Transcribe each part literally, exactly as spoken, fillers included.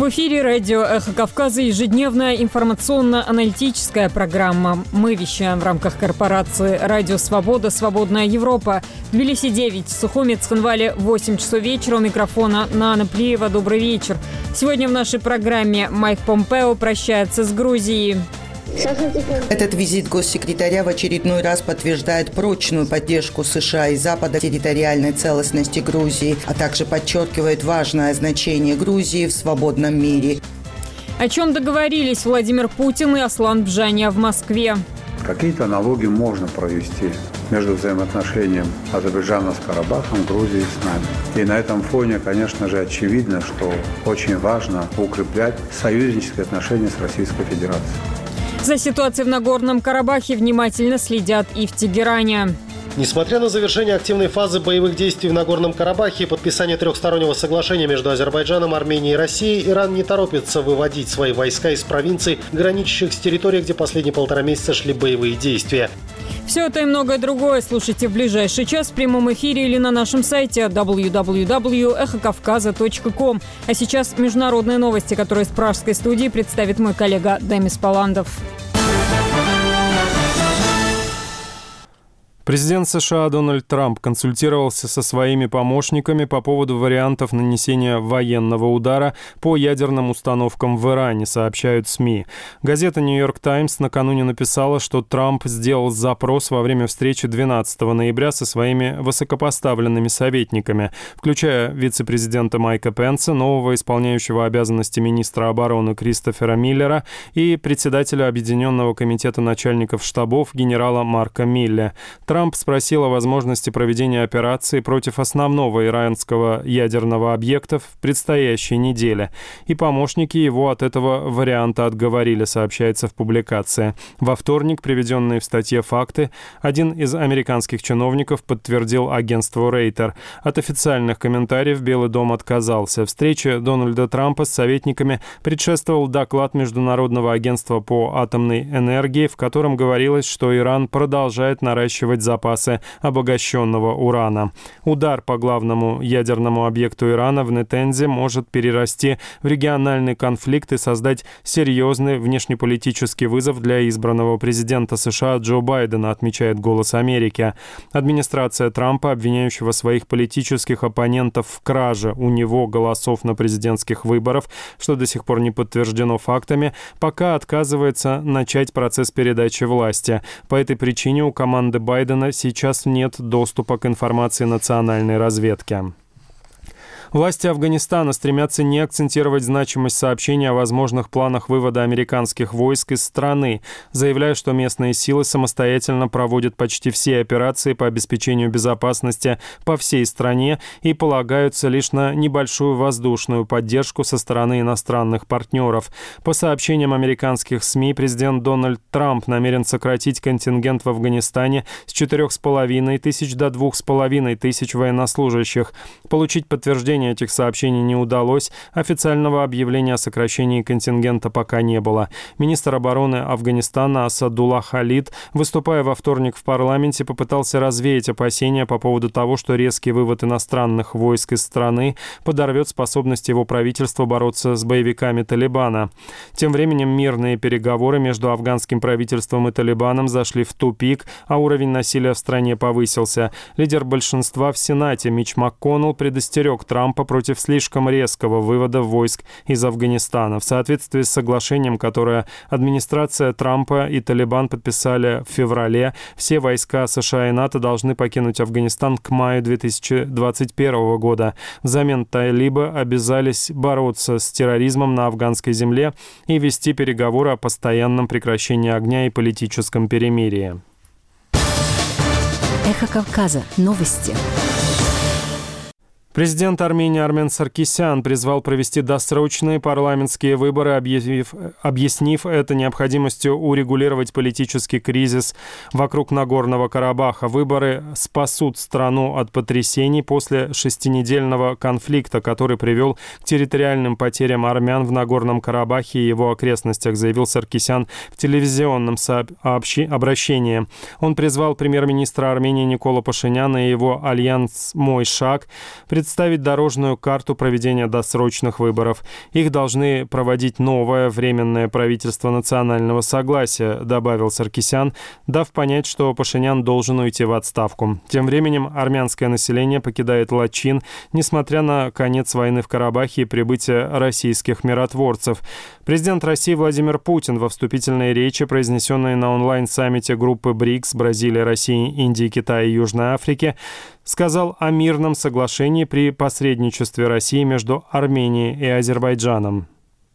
В эфире радио «Эхо Кавказа» ежедневная информационно-аналитическая программа. Мы вещаем в рамках корпорации «Радио Свобода. Свободная Европа». В Тбилиси девять, Сухуми, Цхинвале восемь часов вечера. У микрофона Нана Плиева. Добрый вечер. Сегодня в нашей программе Майк Помпео прощается с Грузией. Этот визит госсекретаря в очередной раз подтверждает прочную поддержку США и Запада территориальной целостности Грузии, а также подчеркивает важное значение Грузии в свободном мире. О чем договорились Владимир Путин и Аслан Бжаня в Москве? Какие-то аналогии можно провести между взаимоотношением Азербайджана с Карабахом, Грузии с нами. И на этом фоне, конечно же, очевидно, что очень важно укреплять союзнические отношения с Российской Федерацией. За ситуацией в Нагорном Карабахе внимательно следят и в Тегеране. Несмотря на завершение активной фазы боевых действий в Нагорном Карабахе и подписание трехстороннего соглашения между Азербайджаном, Арменией и Россией, Иран не торопится выводить свои войска из провинций, граничащих с территорией, где последние полтора месяца шли боевые действия. Все это и многое другое слушайте в ближайший час в прямом эфире или на нашем сайте дабл ю дабл ю дабл ю точка эхо кавказа точка ком. А сейчас международные новости, которые из пражской студии представит мой коллега Демис Паландов. Президент США Дональд Трамп консультировался со своими помощниками по поводу вариантов нанесения военного удара по ядерным установкам в Иране, сообщают СМИ. Газета «Нью-Йорк Таймс» накануне написала, что Трамп сделал запрос во время встречи двенадцатого ноября со своими высокопоставленными советниками, включая вице-президента Майка Пенса, нового исполняющего обязанности министра обороны Кристофера Миллера и председателя Объединенного комитета начальников штабов генерала Марка Милля. Трамп спросил о возможности проведения операции против основного иранского ядерного объекта в предстоящей неделе, и помощники его от этого варианта отговорили, сообщается в публикации. Во вторник приведенные в статье факты один из американских чиновников подтвердил агентству Рейтер. От официальных комментариев Белый дом отказался. Встрече Дональда Трампа с советниками предшествовал доклад Международного агентства по атомной энергии, в котором говорилось, что Иран продолжает наращивать запасы обогащенного урана. Удар по главному ядерному объекту Ирана в Нетензе может перерасти в региональный конфликт и создать серьезный внешнеполитический вызов для избранного президента США Джо Байдена, отмечает «Голос Америки». Администрация Трампа, обвиняющего своих политических оппонентов в краже у него голосов на президентских выборах, что до сих пор не подтверждено фактами, пока отказывается начать процесс передачи власти. По этой причине у команды Байдена сейчас нет доступа к информации национальной разведки. Власти Афганистана стремятся не акцентировать значимость сообщения о возможных планах вывода американских войск из страны, заявляя, что местные силы самостоятельно проводят почти все операции по обеспечению безопасности по всей стране и полагаются лишь на небольшую воздушную поддержку со стороны иностранных партнеров. По сообщениям американских СМИ, президент Дональд Трамп намерен сократить контингент в Афганистане с четырёх с половиной тысяч до двух с половиной тысяч военнослужащих. Получить подтверждение этих сообщений не удалось. Официального объявления о сокращении контингента пока не было. Министр обороны Афганистана Асадулла Халид, выступая во вторник в парламенте, попытался развеять опасения по поводу того, что резкий вывод иностранных войск из страны подорвет способность его правительства бороться с боевиками Талибана. Тем временем мирные переговоры между афганским правительством и Талибаном зашли в тупик, а уровень насилия в стране повысился. Лидер большинства в Сенате Митч МакКоннелл предостерег Трампа против слишком резкого вывода войск из Афганистана. В соответствии с соглашением, которое администрация Трампа и Талибан подписали в феврале, все войска США и НАТО должны покинуть Афганистан к маю две тысячи двадцать первого года. Взамен талибы обязались бороться с терроризмом на афганской земле и вести переговоры о постоянном прекращении огня и политическом перемирии. Эхо Кавказа. Новости. Президент Армении Армен Саркисян призвал провести досрочные парламентские выборы, объявив, объяснив это необходимостью урегулировать политический кризис вокруг Нагорного Карабаха. Выборы спасут страну от потрясений после шестинедельного конфликта, который привел к территориальным потерям армян в Нагорном Карабахе и его окрестностях, заявил Саркисян в телевизионном сообщ... обращении. Он призвал премьер-министра Армении Никола Пашиняна и его альянс «Мой шаг» представить представить дорожную карту проведения досрочных выборов. Их должны проводить новое временное правительство национального согласия, добавил Саркисян, дав понять, что Пашинян должен уйти в отставку. Тем временем армянское население покидает Лачин, несмотря на конец войны в Карабахе и прибытие российских миротворцев. Президент России Владимир Путин во вступительной речи, произнесенной на онлайн-саммите группы БРИКС Бразилия, Россия, Индия, Китай и Южной Африки, сказал о мирном соглашении при посредничестве России между Арменией и Азербайджаном.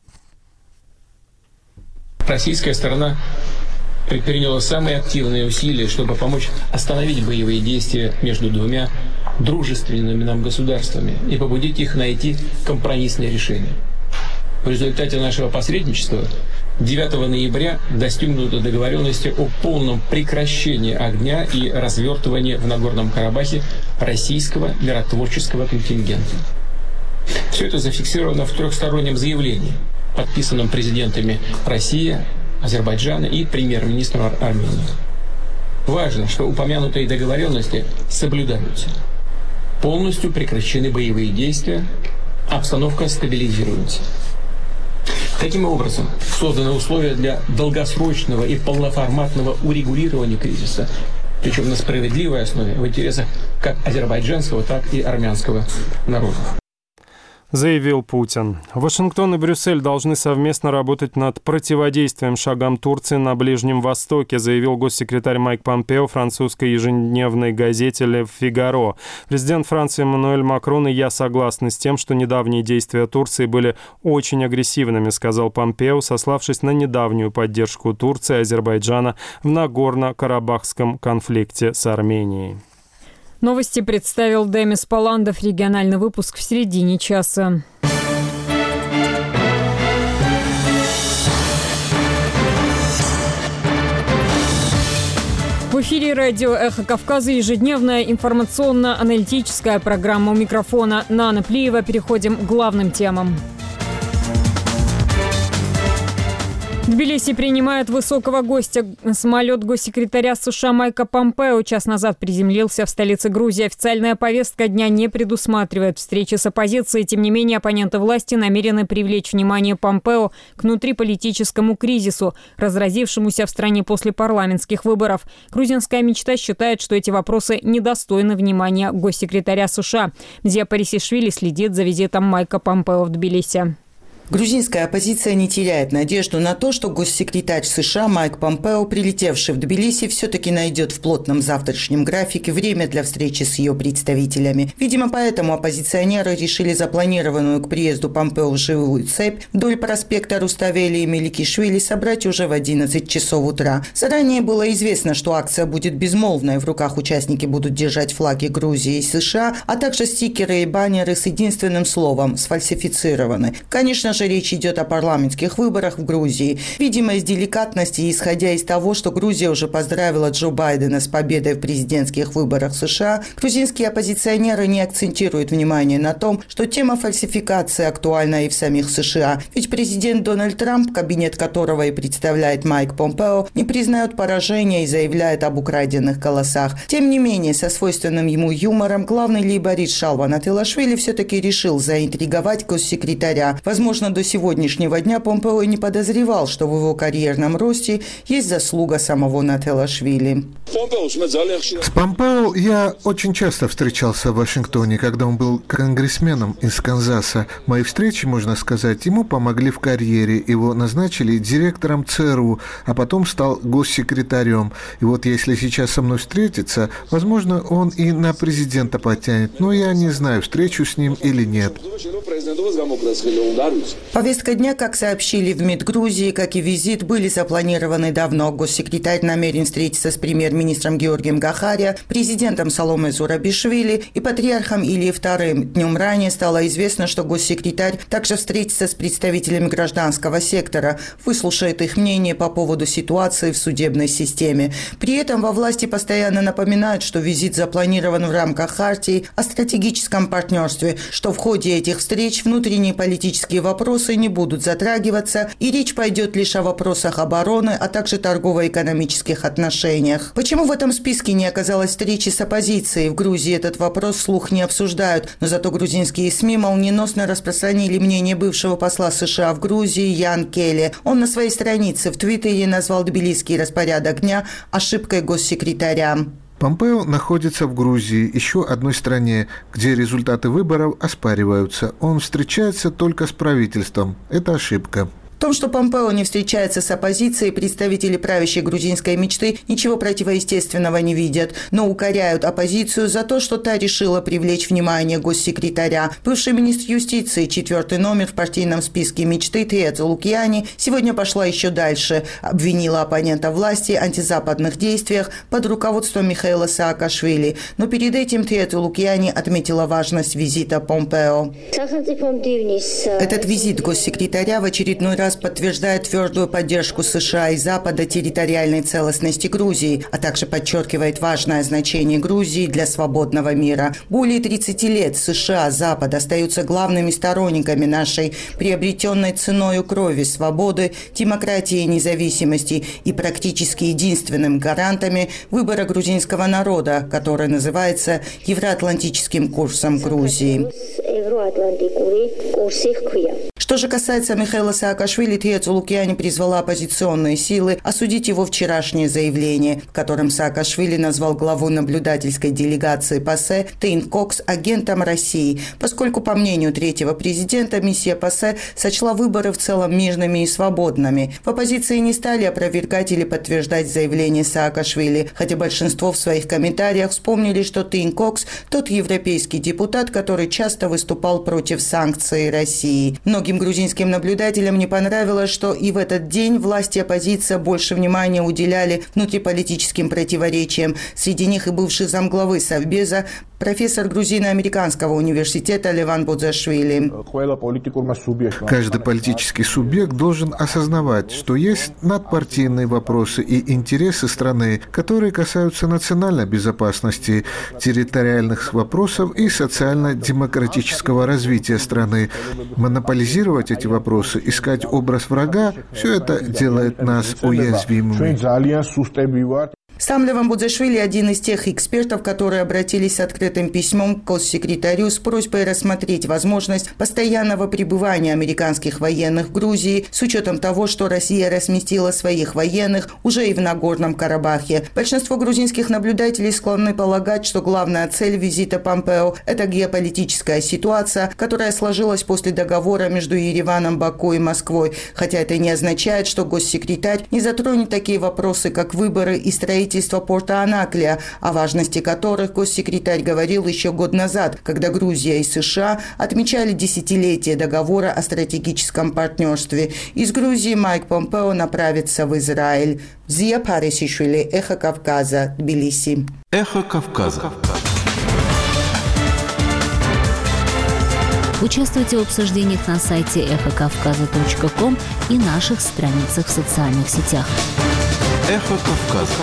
Российская сторона предприняла самые активные усилия, чтобы помочь остановить боевые действия между двумя дружественными нам государствами и побудить их найти компромиссное решение. В результате нашего посредничества девятого ноября достигнуты договоренности о полном прекращении огня и развертывании в Нагорном Карабахе российского миротворческого контингента. Все это зафиксировано в трехстороннем заявлении, подписанном президентами России, Азербайджана и премьер-министром Армении. Важно, что упомянутые договоренности соблюдаются. Полностью прекращены боевые действия, обстановка стабилизируется. Таким образом, созданы условия для долгосрочного и полноформатного урегулирования кризиса, причем на справедливой основе в интересах как азербайджанского, так и армянского народов. Заявил Путин. Вашингтон и Брюссель должны совместно работать над противодействием шагам Турции на Ближнем Востоке, заявил госсекретарь Майк Помпео французской ежедневной газете «Ле Фигаро». Президент Франции Эммануэль Макрон и я согласны с тем, что недавние действия Турции были очень агрессивными, сказал Помпео, сославшись на недавнюю поддержку Турции и Азербайджана в Нагорно-Карабахском конфликте с Арменией. Новости представил Демис Паландов. Региональный выпуск в середине часа. В эфире радио «Эхо Кавказа» ежедневная информационно-аналитическая программа. У микрофона Нана Плиева. Переходим к главным темам. Тбилиси принимает высокого гостя. Самолет госсекретаря США Майка Помпео час назад приземлился в столице Грузии. Официальная повестка дня не предусматривает встречи с оппозицией. Тем не менее, оппоненты власти намерены привлечь внимание Помпео к внутриполитическому кризису, разразившемуся в стране после парламентских выборов. Грузинская мечта считает, что эти вопросы недостойны внимания госсекретаря США. Мзия Парисишвили следит за визитом Майка Помпео в Тбилиси. Грузинская оппозиция не теряет надежду на то, что госсекретарь США Майк Помпео, прилетевший в Тбилиси, все-таки найдет в плотном завтрашнем графике время для встречи с ее представителями. Видимо, поэтому оппозиционеры решили запланированную к приезду Помпео живую цепь вдоль проспекта Руставели и Меликишвили собрать уже в одиннадцать часов утра. Заранее было известно, что акция будет безмолвной. В руках участники будут держать флаги Грузии и США, а также стикеры и баннеры с единственным словом «сфальсифицированы». Конечно же, речь идет о парламентских выборах в Грузии. Видимо, из деликатности, исходя из того, что Грузия уже поздравила Джо Байдена с победой в президентских выборах США, грузинские оппозиционеры не акцентируют внимание на том, что тема фальсификации актуальна и в самих США. Ведь президент Дональд Трамп, кабинет которого и представляет Майк Помпео, не признает поражения и заявляет об украденных голосах. Тем не менее, со свойственным ему юмором, главный лейборист Шалва Атилашвили все-таки решил заинтриговать госсекретаря. Возможно, до сегодняшнего дня Помпео не подозревал, что в его карьерном росте есть заслуга самого Нателашвили. С Помпео я очень часто встречался в Вашингтоне, когда он был конгрессменом из Канзаса. Мои встречи, можно сказать, ему помогли в карьере. Его назначили директором ЦРУ, а потом стал госсекретарем. И вот если сейчас со мной встретиться, возможно, он и на президента потянет. Но я не знаю, встречу с ним или нет. Повестка дня, как сообщили в МИД Грузии, как и визит, были запланированы давно. Госсекретарь намерен встретиться с премьер-министром Георгием Гахария, президентом Саломе Зурабишвили и патриархом Ильей вторым. Днем ранее стало известно, что госсекретарь также встретится с представителями гражданского сектора, выслушает их мнение по поводу ситуации в судебной системе. При этом во власти постоянно напоминают, что визит запланирован в рамках хартии о стратегическом партнерстве, что в ходе этих встреч внутренние политические вопросы вопросы не будут затрагиваться, и речь пойдет лишь о вопросах обороны, а также торгово-экономических отношениях. Почему в этом списке не оказалось встречи с оппозицией? В Грузии этот вопрос вслух не обсуждают, но зато грузинские СМИ молниеносно распространили мнение бывшего посла США в Грузии Ян Келли. Он на своей странице в Твиттере назвал тбилисский распорядок дня ошибкой госсекретаря. Помпео находится в Грузии, еще одной стране, где результаты выборов оспариваются. Он встречается только с правительством. Это ошибка. В том, что Помпео не встречается с оппозицией, представители правящей грузинской мечты ничего противоестественного не видят, но укоряют оппозицию за то, что та решила привлечь внимание госсекретаря. Бывший министр юстиции, четвертый номер в партийном списке мечты Триэца Лукьяни, сегодня пошла еще дальше. Обвинила оппонента власти в антизападных действиях под руководством Михаила Саакашвили. Но перед этим Триэца Лукьяни отметила важность визита Помпео. Этот визит госсекретаря в очередной раз подтверждает твердую поддержку США и Запада территориальной целостности Грузии, а также подчеркивает важное значение Грузии для свободного мира. Более тридцати лет США, Запад остаются главными сторонниками нашей приобретенной ценою крови свободы, демократии и независимости и практически единственным гарантами выбора грузинского народа, который называется евроатлантическим курсом Грузии. Что же касается Михаила Саакашвили, Триэца Лукьяни призвала оппозиционные силы осудить его вчерашнее заявление, в котором Саакашвили назвал главу наблюдательской делегации ПАСЕ Тейн Кокс агентом России, поскольку, по мнению третьего президента, миссия ПАСЕ сочла выборы в целом мирными и свободными. В оппозиции не стали опровергать или подтверждать заявление Саакашвили, хотя большинство в своих комментариях вспомнили, что Тейн Кокс – тот европейский депутат, который часто выступал против санкций России. Многим грузинским наблюдателям не понравилось, что и в этот день власти и оппозиция больше внимания уделяли внутриполитическим противоречиям. Среди них и бывший замглавы Совбеза, профессор грузино-американского университета Леван Будзашвили. Каждый политический субъект должен осознавать, что есть надпартийные вопросы и интересы страны, которые касаются национальной безопасности, территориальных вопросов и социально-демократического развития страны. Монополизировать эти вопросы, искать образ врага – все это делает нас уязвимыми. Сам Леван Будзашвили – один из тех экспертов, которые обратились с открытым письмом к госсекретарю с просьбой рассмотреть возможность постоянного пребывания американских военных в Грузии с учетом того, что Россия разместила своих военных уже и в Нагорном Карабахе. Большинство грузинских наблюдателей склонны полагать, что главная цель визита Помпео – это геополитическая ситуация, которая сложилась после договора между Ереваном, Баку и Москвой, хотя это не означает, что госсекретарь не затронет такие вопросы, как выборы и строительство порта Анаклия, о важности которых госсекретарь говорил еще год назад, когда Грузия и США отмечали десятилетие договора о стратегическом партнерстве. Из Грузии Майк Помпео направится в Израиль. Зия Парисишвили, Эхо Кавказа, Тбилиси. Эхо Кавказа. Участвуйте в обсуждениях на сайте эхо кавказа точка ком и наших страницах в социальных сетях. Эхо Кавказа.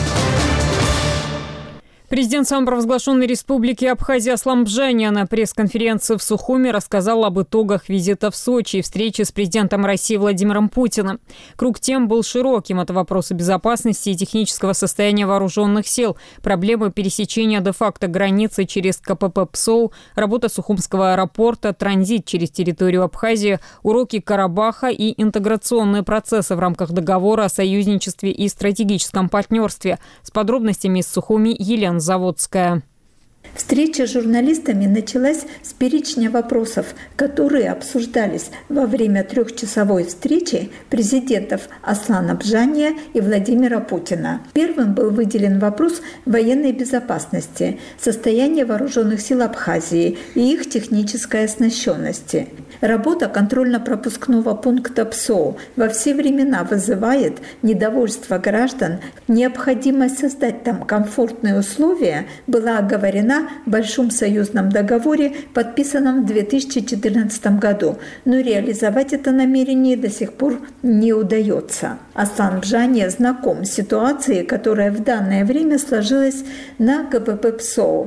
Президент самопровозглашенной республики Абхазия Аслан Бжаня на пресс-конференции в Сухуми рассказал об итогах визита в Сочи и встречи с президентом России Владимиром Путиным. Круг тем был широким. Это вопросы безопасности и технического состояния вооруженных сил, проблемы пересечения де-факто границы через КПП ПСОУ, работа Сухумского аэропорта, транзит через территорию Абхазии, уроки Карабаха и интеграционные процессы в рамках договора о союзничестве и стратегическом партнерстве. С подробностями из Сухуми Елена Заводская. Встреча с журналистами началась с перечня вопросов, которые обсуждались во время трехчасовой встречи президентов Аслана Бжания и Владимира Путина. Первым был выделен вопрос военной безопасности, состояния вооруженных сил Абхазии и их технической оснащенности. Работа контрольно-пропускного пункта ПСО во все времена вызывает недовольство граждан. Необходимость создать там комфортные условия была оговорена в Большом союзном договоре, подписанном в две тысячи четырнадцатом году, но реализовать это намерение до сих пор не удается. Аслан Бжания знаком с ситуацией, которая в данное время сложилась на КПП ПСОУ.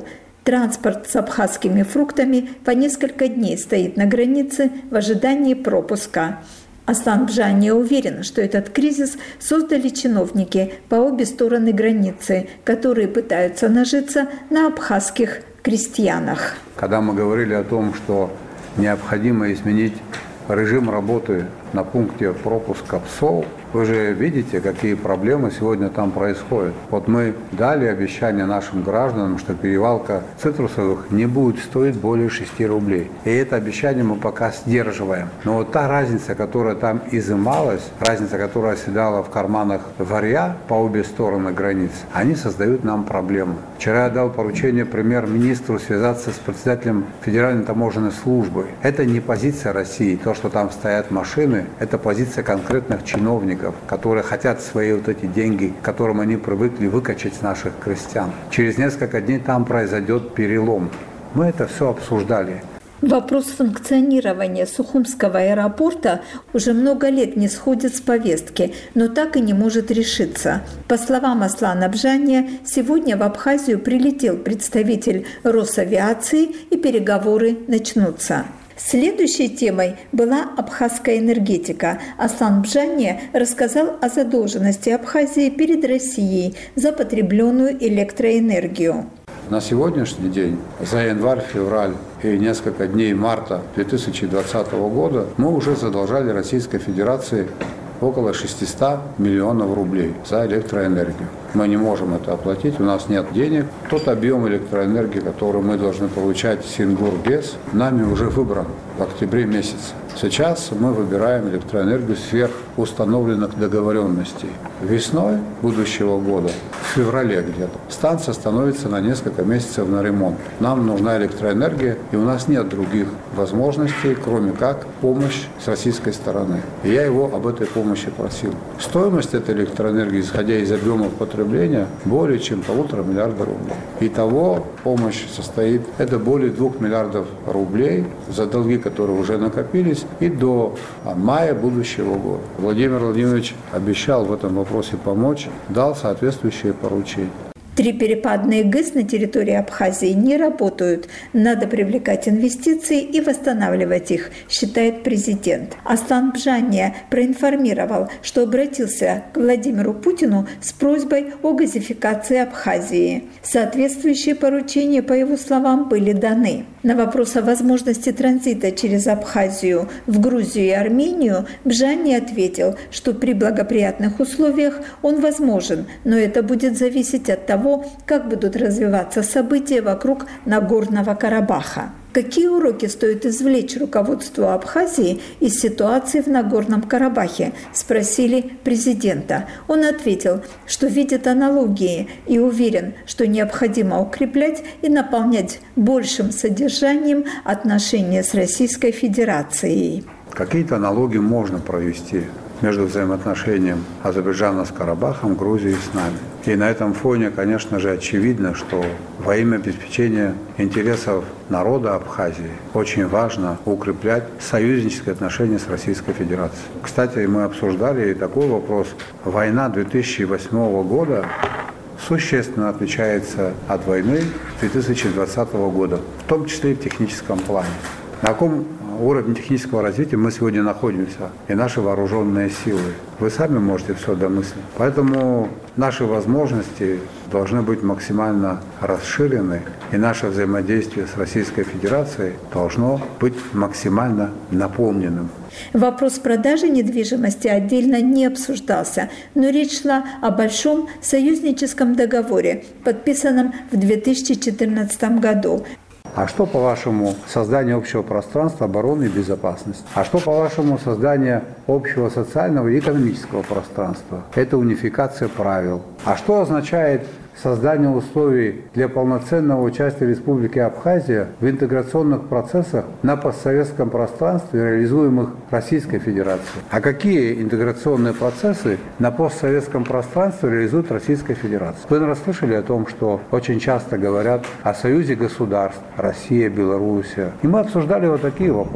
Транспорт с абхазскими фруктами по несколько дней стоит на границе в ожидании пропуска. Аслан Бжания уверен, что этот кризис создали чиновники по обе стороны границы, которые пытаются нажиться на абхазских крестьянах. Когда мы говорили о том, что необходимо изменить режим работы на пункте пропуска ПСОЛ, вы же видите, какие проблемы сегодня там происходят. Вот мы дали обещание нашим гражданам, что перевалка цитрусовых не будет стоить более шести рублей. И это обещание мы пока сдерживаем. Но вот та разница, которая там изымалась, разница, которая оседала в карманах варья по обе стороны границ, они создают нам проблемы. Вчера я дал поручение премьер-министру связаться с председателем Федеральной таможенной службы. Это не позиция России. То, что там стоят машины, это позиция конкретных чиновников, которые хотят свои вот эти деньги, к которым они привыкли, выкачать с наших крестьян. Через несколько дней там произойдет перелом. Мы это все обсуждали. Вопрос функционирования Сухумского аэропорта уже много лет не сходит с повестки, но так и не может решиться. По словам Аслана Бжания, сегодня в Абхазию прилетел представитель Росавиации, и переговоры начнутся. Следующей темой была абхазская энергетика. Аслан Бжания рассказал о задолженности Абхазии перед Россией за потребленную электроэнергию. На сегодняшний день, за январь-февраль и несколько дней марта две тысячи двадцатого года, мы уже задолжали Российской Федерации около шестисот миллионов рублей за электроэнергию. Мы не можем это оплатить, у нас нет денег. Тот объем электроэнергии, который мы должны получать в Сингур-ГЭС, нами уже выбран в октябре месяце. Сейчас мы выбираем электроэнергию сверх установленных договоренностей. Весной будущего года, в феврале где-то, станция становится на несколько месяцев на ремонт. Нам нужна электроэнергия, и у нас нет других возможностей, кроме как помощь с российской стороны. И я его об этой помощи просил. Стоимость этой электроэнергии, исходя из объемов потребления, более чем полутора миллиарда рублей. Итого помощь состоит, это более двух миллиардов рублей за долги, которые уже накопились, и до мая будущего года. Владимир Владимирович обещал в этом вопросе помочь, дал соответствующие поручения. Три перепадные ГЭС на территории Абхазии не работают. Надо привлекать инвестиции и восстанавливать их, считает президент. Аслан Бжания проинформировал, что обратился к Владимиру Путину с просьбой о газификации Абхазии. Соответствующие поручения, по его словам, были даны. На вопрос о возможности транзита через Абхазию в Грузию и Армению Бжания ответил, что при благоприятных условиях он возможен, но это будет зависеть от того, как будут развиваться события вокруг Нагорного Карабаха. Какие уроки стоит извлечь руководству Абхазии из ситуации в Нагорном Карабахе, спросили президента. Он ответил, что видит аналогии и уверен, что необходимо укреплять и наполнять большим содержанием отношения с Российской Федерацией. Какие-то аналогии можно провести между взаимоотношением Азербайджана с Карабахом, Грузии с нами. И на этом фоне, конечно же, очевидно, что во имя обеспечения интересов народа Абхазии очень важно укреплять союзнические отношения с Российской Федерацией. Кстати, мы обсуждали и такой вопрос. Война две тысячи восьмого года существенно отличается от войны две тысячи двадцатого года, в том числе и в техническом плане. На каком уровне технического развития мы сегодня находимся, и наши вооруженные силы. Вы сами можете все домыслить. Поэтому наши возможности должны быть максимально расширены, и наше взаимодействие с Российской Федерацией должно быть максимально наполненным. Вопрос продажи недвижимости отдельно не обсуждался, но речь шла о большом союзническом договоре, подписанном в две тысячи четырнадцатом году. А что, по-вашему, создание общего пространства обороны и безопасности? А что, по-вашему, создание общего социального и экономического пространства? Это унификация правил. А что означает создание условий для полноценного участия Республики Абхазия в интеграционных процессах на постсоветском пространстве, реализуемых Российской Федерацией? А какие интеграционные процессы на постсоветском пространстве реализует Российская Федерация? Вы, наверное, слышали о том, что очень часто говорят о союзе государств Россия, Белоруссия. И мы обсуждали вот такие вопросы.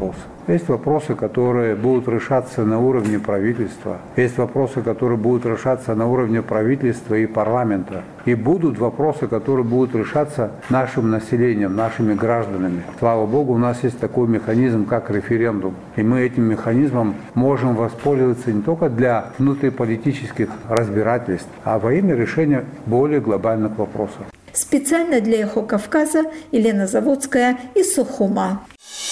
Есть вопросы, которые будут решаться на уровне правительства. Есть вопросы, которые будут решаться на уровне правительства и парламента. И будут вопросы, которые будут решаться нашим населением, нашими гражданами. Слава Богу, у нас есть такой механизм, как референдум. И мы этим механизмом можем воспользоваться не только для внутриполитических разбирательств, а во имя решения более глобальных вопросов. Специально для «Эхо Кавказа» Елена Заводская из Сухума.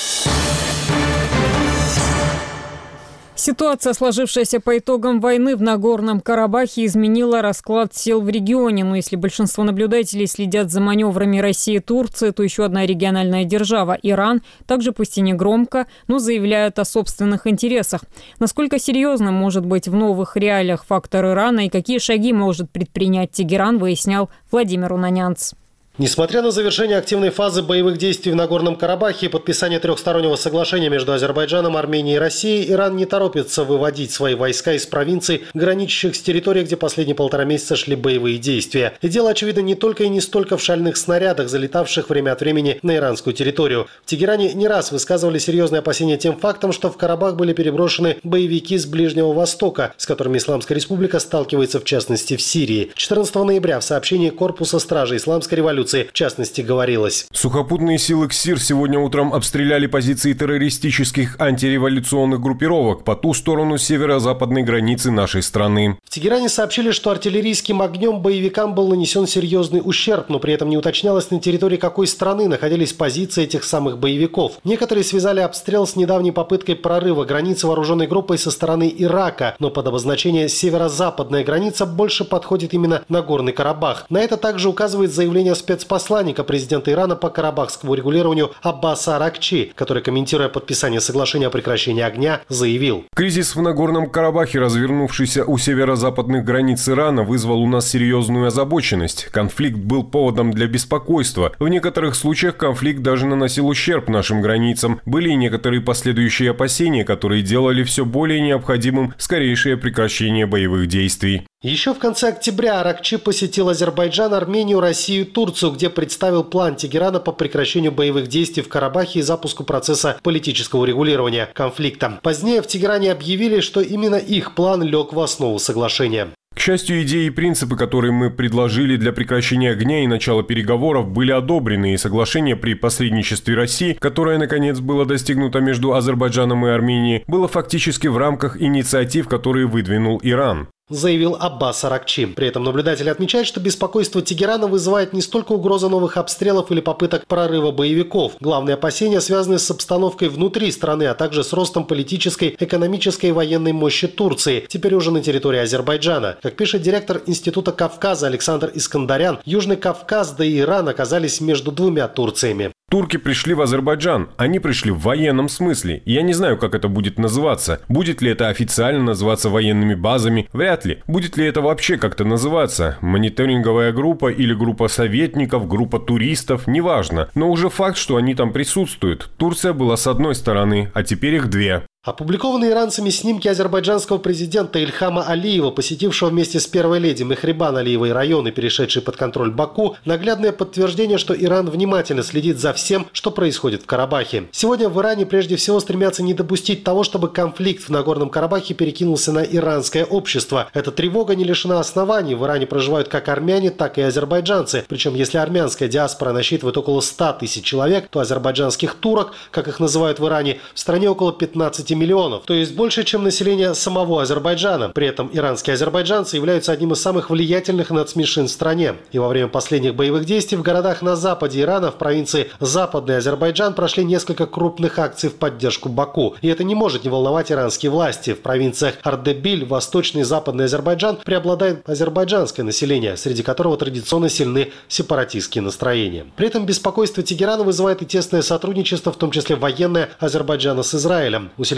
Ситуация, сложившаяся по итогам войны в Нагорном Карабахе, изменила расклад сил в регионе. Но если большинство наблюдателей следят за маневрами России и Турции, то еще одна региональная держава – Иран, также пусть и не громко, но заявляют о собственных интересах. Насколько серьезным может быть в новых реалиях фактор Ирана и какие шаги может предпринять Тегеран, выяснял Владимир Унанянц. Несмотря на завершение активной фазы боевых действий в Нагорном Карабахе и подписание трехстороннего соглашения между Азербайджаном, Арменией и Россией, Иран не торопится выводить свои войска из провинций, граничащих с территорией, где последние полтора месяца шли боевые действия. И дело, очевидно, не только и не столько в шальных снарядах, залетавших время от времени на иранскую территорию. В Тегеране не раз высказывали серьезные опасения тем фактом, что в Карабах были переброшены боевики с Ближнего Востока, с которыми Исламская Республика сталкивается в частности в Сирии. четырнадцатого ноября в сообщении Корпуса стражи Исламской революции в частности говорилось. Сухопутные силы КСИР сегодня утром обстреляли позиции террористических антиреволюционных группировок по ту сторону северо-западной границы нашей страны. В Тегеране сообщили, что артиллерийским огнем боевикам был нанесен серьезный ущерб, но при этом не уточнялось, на территории какой страны находились позиции этих самых боевиков. Некоторые связали обстрел с недавней попыткой прорыва границы вооруженной группой со стороны Ирака, но под обозначение северо-западная граница больше подходит именно Нагорный Карабах. На это также указывает заявление спецпосланника президента Ирана по карабахскому регулированию Аббаса Аракчи, который, комментируя подписание соглашения о прекращении огня, заявил: «Кризис в Нагорном Карабахе, развернувшийся у северо-западных границ Ирана, вызвал у нас серьезную озабоченность. Конфликт был поводом для беспокойства. В некоторых случаях конфликт даже наносил ущерб нашим границам. Были и некоторые последующие опасения, которые делали все более необходимым скорейшее прекращение боевых действий». Еще в конце октября Аракчи посетил Азербайджан, Армению, Россию и Турцию, где представил план Тегерана по прекращению боевых действий в Карабахе и запуску процесса политического регулирования конфликта. Позднее в Тегеране объявили, что именно их план лег в основу соглашения. К счастью, идеи и принципы, которые мы предложили для прекращения огня и начала переговоров, были одобрены, и соглашение при посредничестве России, которое, наконец, было достигнуто между Азербайджаном и Арменией, было фактически в рамках инициатив, которые выдвинул Иран, заявил Аббас Аракчи. При этом наблюдатели отмечают, что беспокойство Тегерана вызывает не столько угроза новых обстрелов или попыток прорыва боевиков. Главные опасения связаны с обстановкой внутри страны, а также с ростом политической, экономической и военной мощи Турции, теперь уже на территории Азербайджана. Как пишет директор Института Кавказа Александр Искандарян, Южный Кавказ да и Иран оказались между двумя Турциями. Турки пришли в Азербайджан. Они пришли в военном смысле. Я не знаю, как это будет называться. Будет ли это официально называться военными базами? Вряд ли. Будет ли это вообще как-то называться? Мониторинговая группа или группа советников, группа туристов? Неважно. Но уже факт, что они там присутствуют. Турция была с одной стороны, а теперь их две. Опубликованные иранцами снимки азербайджанского президента Ильхама Алиева, посетившего вместе с первой леди Мехрибан Алиевой районы, перешедшие под контроль Баку, наглядное подтверждение, что Иран внимательно следит за всем, что происходит в Карабахе. Сегодня в Иране прежде всего стремятся не допустить того, чтобы конфликт в Нагорном Карабахе перекинулся на иранское общество. Эта тревога не лишена оснований. В Иране проживают как армяне, так и азербайджанцы. Причем, если армянская диаспора насчитывает около ста тысяч человек, то азербайджанских турок, как их называют в Иране, в стране около пятнадцати миллионов, то есть больше, чем население самого Азербайджана. При этом иранские азербайджанцы являются одним из самых влиятельных нацменьшин в стране. И во время последних боевых действий в городах на западе Ирана, в провинции Западный Азербайджан, прошли несколько крупных акций в поддержку Баку. И это не может не волновать иранские власти. В провинциях Ардебиль, Восточный и Западный Азербайджан преобладает азербайджанское население, среди которого традиционно сильны сепаратистские настроения. При этом беспокойство Тегерана вызывает и тесное сотрудничество, в том числе военное, Азербайджана с Израилем. Усиление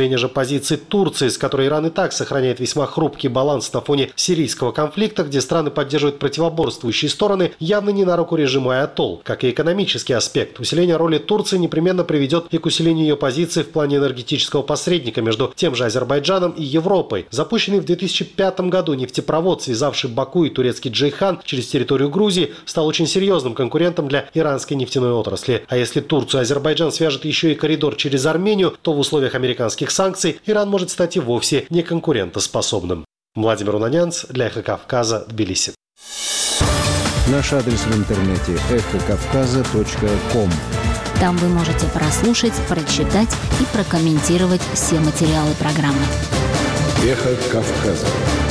Усиление же позиций Турции, с которой Иран и так сохраняет весьма хрупкий баланс на фоне сирийского конфликта, где страны поддерживают противоборствующие стороны, явно не на руку режиму Аятолл. Как и экономический аспект, усиление роли Турции непременно приведет и к усилению ее позиции в плане энергетического посредника между тем же Азербайджаном и Европой. Запущенный в две тысячи пятом году нефтепровод, связавший Баку и турецкий Джейхан через территорию Грузии, стал очень серьезным конкурентом для иранской нефтяной отрасли. А если Турцию и Азербайджан свяжет еще и коридор через Армению, то в условиях американских санкций Иран может стать и вовсе неконкурентоспособным. Владимир Унанянц для «Эхо Кавказа», Тбилиси. Наш адрес в интернете эхо кавказа точка ком. Там вы можете прослушать, прочитать и прокомментировать все материалы программы. «Эхо Кавказа».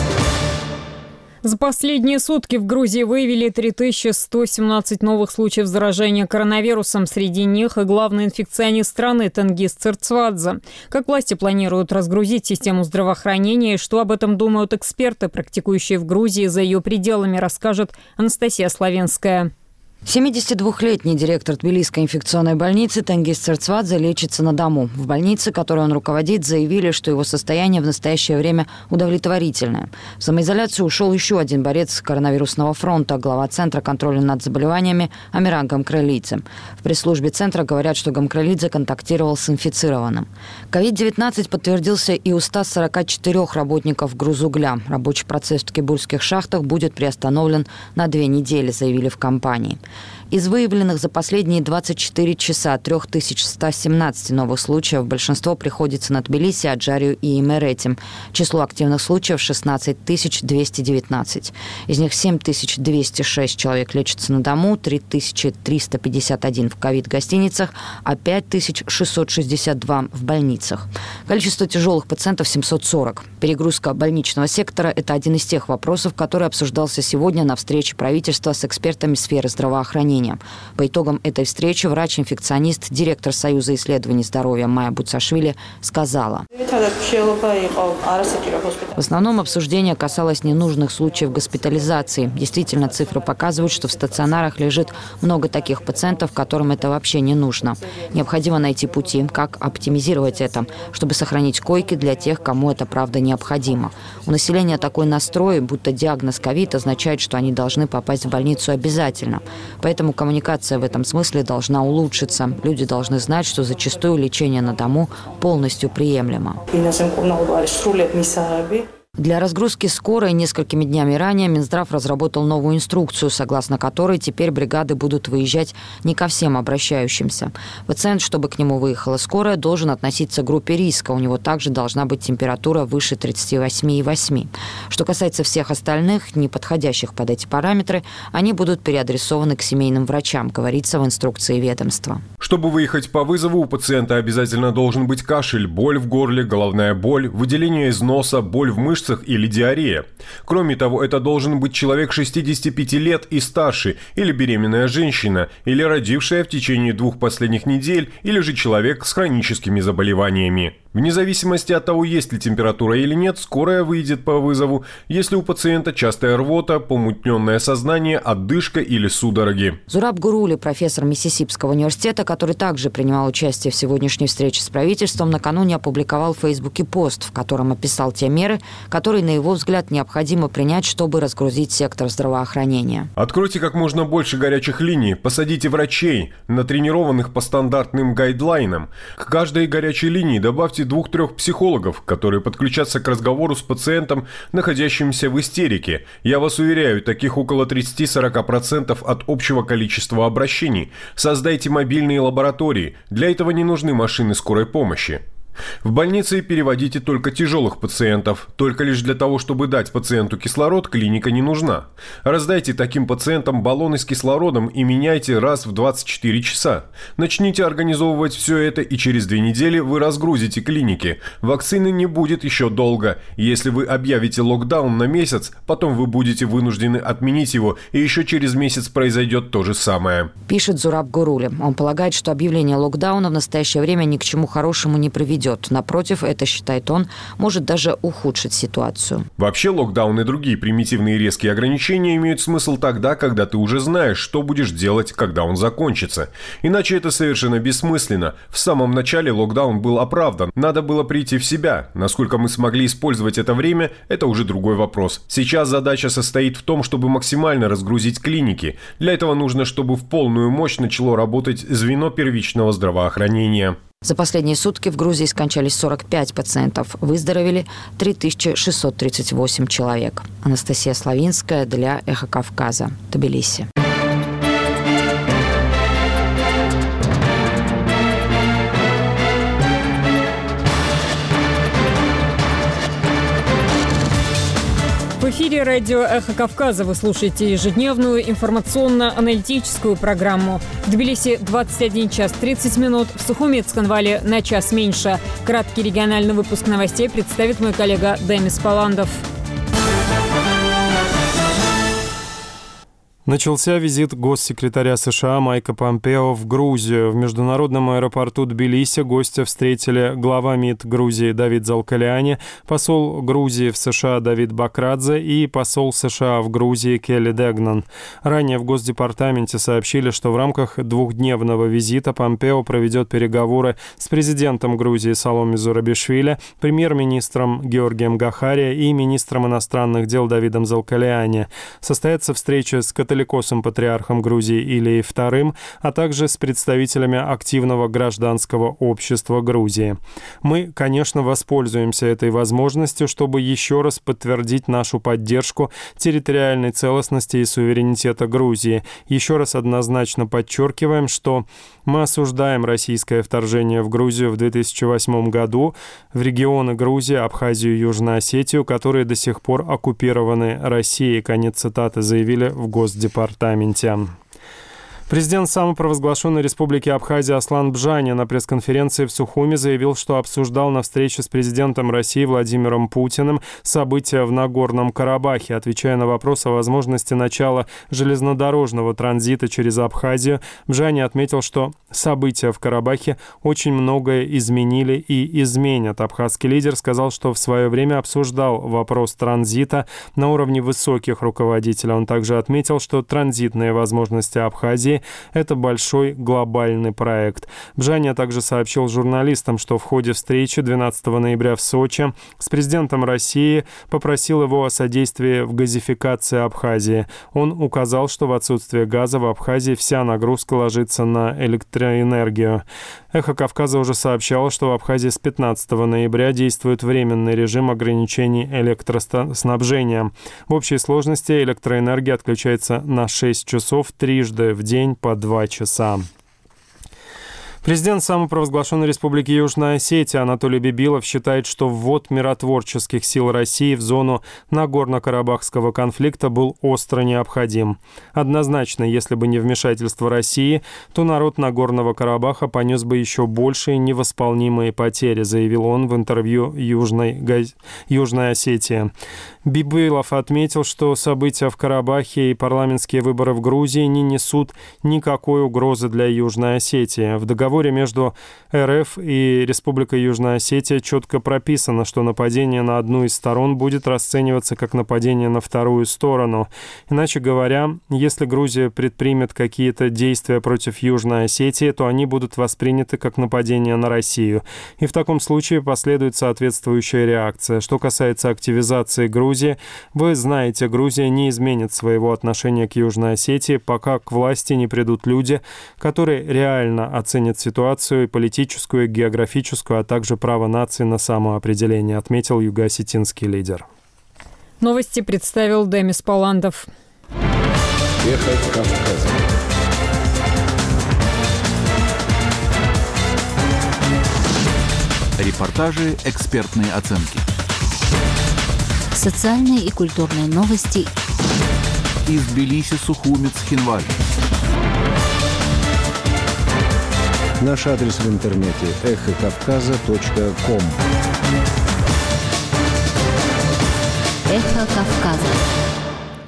За последние сутки в Грузии выявили три тысячи сто семнадцать новых случаев заражения коронавирусом. Среди них и главный инфекционист страны Тенгиз Церцвадзе. Как власти планируют разгрузить систему здравоохранения и что об этом думают эксперты, практикующие в Грузии за ее пределами, расскажет Анастасия Славенская. семидесятидвухлетний директор Тбилисской инфекционной больницы Тенгиз Церцвадзе лечится на дому. В больнице, которой он руководит, заявили, что его состояние в настоящее время удовлетворительное. В самоизоляцию ушел еще один борец коронавирусного фронта, глава Центра контроля над заболеваниями Амиран Гамкрелидзе. В пресс-службе Центра говорят, что Гамкрелидзе контактировал с инфицированным. ковид девятнадцать подтвердился и у ста сорока четырёх работников Грузугля. Рабочий процесс в ткибульских шахтах будет приостановлен на две недели, заявили в компании. Из выявленных за последние двадцать четыре часа три тысячи сто семнадцать новых случаев большинство приходится на Тбилиси, Аджарию и Имерети. Число активных случаев шестнадцать тысяч двести девятнадцать. Из них семь тысяч двести шесть человек лечатся на дому, три тысячи триста пятьдесят один в ковид-гостиницах, а пять тысяч шестьсот шестьдесят два в больницах. Количество тяжелых пациентов семьсот сорок. Перегрузка больничного сектора – это один из тех вопросов, который обсуждался сегодня на встрече правительства с экспертами сферы здравоохранения. По итогам этой встречи врач-инфекционист, директор Союза исследований здоровья Майя Буцашвили сказала: в основном обсуждение касалось ненужных случаев госпитализации. Действительно, цифры показывают, что в стационарах лежит много таких пациентов, которым это вообще не нужно. Необходимо найти пути, как оптимизировать это, чтобы сохранить койки для тех, кому это правда необходимо. У населения такой настрой, будто диагноз ковид означает, что они должны попасть в больницу обязательно. Поэтому коммуникация в этом смысле должна улучшиться. Люди должны знать, что зачастую лечение на дому полностью приемлемо. Для разгрузки скорой несколькими днями ранее Минздрав разработал новую инструкцию, согласно которой теперь бригады будут выезжать не ко всем обращающимся. Пациент, чтобы к нему выехала скорая, должен относиться к группе риска. У него также должна быть температура выше тридцати восьми и восьми. Что касается всех остальных, не подходящих под эти параметры, они будут переадресованы к семейным врачам, говорится в инструкции ведомства. Чтобы выехать по вызову, у пациента обязательно должен быть кашель, боль в горле, головная боль, выделение из носа, боль в мышцах или диарея. Кроме того, это должен быть человек шестидесяти пяти лет и старше, или беременная женщина, или родившая в течение двух последних недель, или же человек с хроническими заболеваниями. Вне зависимости от того, есть ли температура или нет, скорая выйдет по вызову, если у пациента частая рвота, помутненное сознание, отдышка или судороги. Зураб Гурули, профессор Миссисипского университета, который также принимал участие в сегодняшней встрече с правительством, накануне опубликовал в Фейсбуке пост, в котором описал те меры, которые, на его взгляд, необходимо принять, чтобы разгрузить сектор здравоохранения. Откройте как можно больше горячих линий, посадите врачей, натренированных по стандартным гайдлайнам. К каждой горячей линии добавьте двух-трех психологов, которые подключатся к разговору с пациентом, находящимся в истерике. Я вас уверяю, таких около тридцать-сорок процентов от общего количества обращений. Создайте мобильные лаборатории. Для этого не нужны машины скорой помощи. В больнице переводите только тяжелых пациентов. Только лишь для того, чтобы дать пациенту кислород, клиника не нужна. Раздайте таким пациентам баллоны с кислородом и меняйте раз в двадцать четыре часа. Начните организовывать все это, и через две недели вы разгрузите клиники. Вакцины не будет еще долго. Если вы объявите локдаун на месяц, потом вы будете вынуждены отменить его, и еще через месяц произойдет то же самое. Пишет Зураб Гурули. Он полагает, что объявление локдауна в настоящее время ни к чему хорошему не приведет. приведет. Напротив, это, считает он, может даже ухудшить ситуацию. Вообще, локдаун и другие примитивные резкие ограничения имеют смысл тогда, когда ты уже знаешь, что будешь делать, когда он закончится. Иначе это совершенно бессмысленно. В самом начале локдаун был оправдан. Надо было прийти в себя. Насколько мы смогли использовать это время, это уже другой вопрос. Сейчас задача состоит в том, чтобы максимально разгрузить клиники. Для этого нужно, чтобы в полную мощь начало работать звено первичного здравоохранения. За последние сутки в Грузии скончались сорок пять пациентов, выздоровели три тысячи шестьсот тридцать восемь человек. Анастасия Славинская для «Эхо Кавказа», Тбилиси. В эфире радио «Эхо Кавказа». Вы слушаете ежедневную информационно-аналитическую программу. В Тбилиси двадцать один час тридцать минут, в Сухуми и Цхинвале на час меньше. Краткий региональный выпуск новостей представит мой коллега Демис Паландов. Начался визит госсекретаря США Майка Помпео в Грузию. В международном аэропорту Тбилиси гостя встретили глава МИД Грузии Давид Залкалиани, посол Грузии в США Давид Бакрадзе и посол США в Грузии Келли Дегнан. Ранее в Госдепартаменте сообщили, что в рамках двухдневного визита Помпео проведет переговоры с президентом Грузии Саломе Зурабишвили, премьер-министром Георгием Гахари и министром иностранных дел Давидом Залкалиани. Состоится встреча с католикосом патриархом Грузии Илией вторым, а также с представителями активного гражданского общества Грузии. Мы, конечно, воспользуемся этой возможностью, чтобы еще раз подтвердить нашу поддержку территориальной целостности и суверенитета Грузии. Еще раз однозначно подчеркиваем, что мы осуждаем российское вторжение в Грузию в две тысячи восьмом году в регионы Грузии, Абхазию и Южную Осетию, которые до сих пор оккупированы Россией. Конец цитаты, заявили в Госдепартаменте. Президент самопровозглашенной республики Абхазия Аслан Бжаня на пресс-конференции в Сухуми заявил, что обсуждал на встрече с президентом России Владимиром Путиным события в Нагорном Карабахе. Отвечая на вопрос о возможности начала железнодорожного транзита через Абхазию, Бжаня отметил, что события в Карабахе очень многое изменили и изменят. Абхазский лидер сказал, что в свое время обсуждал вопрос транзита на уровне высоких руководителей. Он также отметил, что транзитные возможности Абхазии – это большой глобальный проект. Бжаня также сообщил журналистам, что в ходе встречи двенадцатого ноября в Сочи с президентом России попросил его о содействии в газификации Абхазии. Он указал, что в отсутствие газа в Абхазии вся нагрузка ложится на электроэнергию. «Эхо Кавказа» уже сообщало, что в Абхазии с пятнадцатого ноября действует временный режим ограничений электроснабжения. В общей сложности электроэнергия отключается на шесть часов трижды в день по два часа. Президент самопровозглашенной республики Южная Осетия Анатолий Бибилов считает, что ввод миротворческих сил России в зону Нагорно-Карабахского конфликта был остро необходим. Однозначно, если бы не вмешательство России, то народ Нагорного Карабаха понес бы еще большие невосполнимые потери, заявил он в интервью Южной, Южной Осетии. Бибилов отметил, что события в Карабахе и парламентские выборы в Грузии не несут никакой угрозы для Южной Осетии. В договоре между РФ и Республикой Южная Осетия четко прописано, что нападение на одну из сторон будет расцениваться как нападение на вторую сторону. Иначе говоря, если Грузия предпримет какие-то действия против Южной Осетии, то они будут восприняты как нападение на Россию. И в таком случае последует соответствующая реакция. Что касается активизации Грузии, вы знаете, Грузия не изменит своего отношения к Южной Осетии, пока к власти не придут люди, которые реально оценят ситуацию, и политическую, и географическую, а также право нации на самоопределение, отметил юго-осетинский лидер. Новости представил Демис Паландов. Эхо Кавказа. Репортажи, экспертные оценки. Социальные и культурные новости. Из Тбилиси, Сухуми, Цхинвали. Наш адрес в интернете эхо кавказа точка ком. Эхо Кавказа.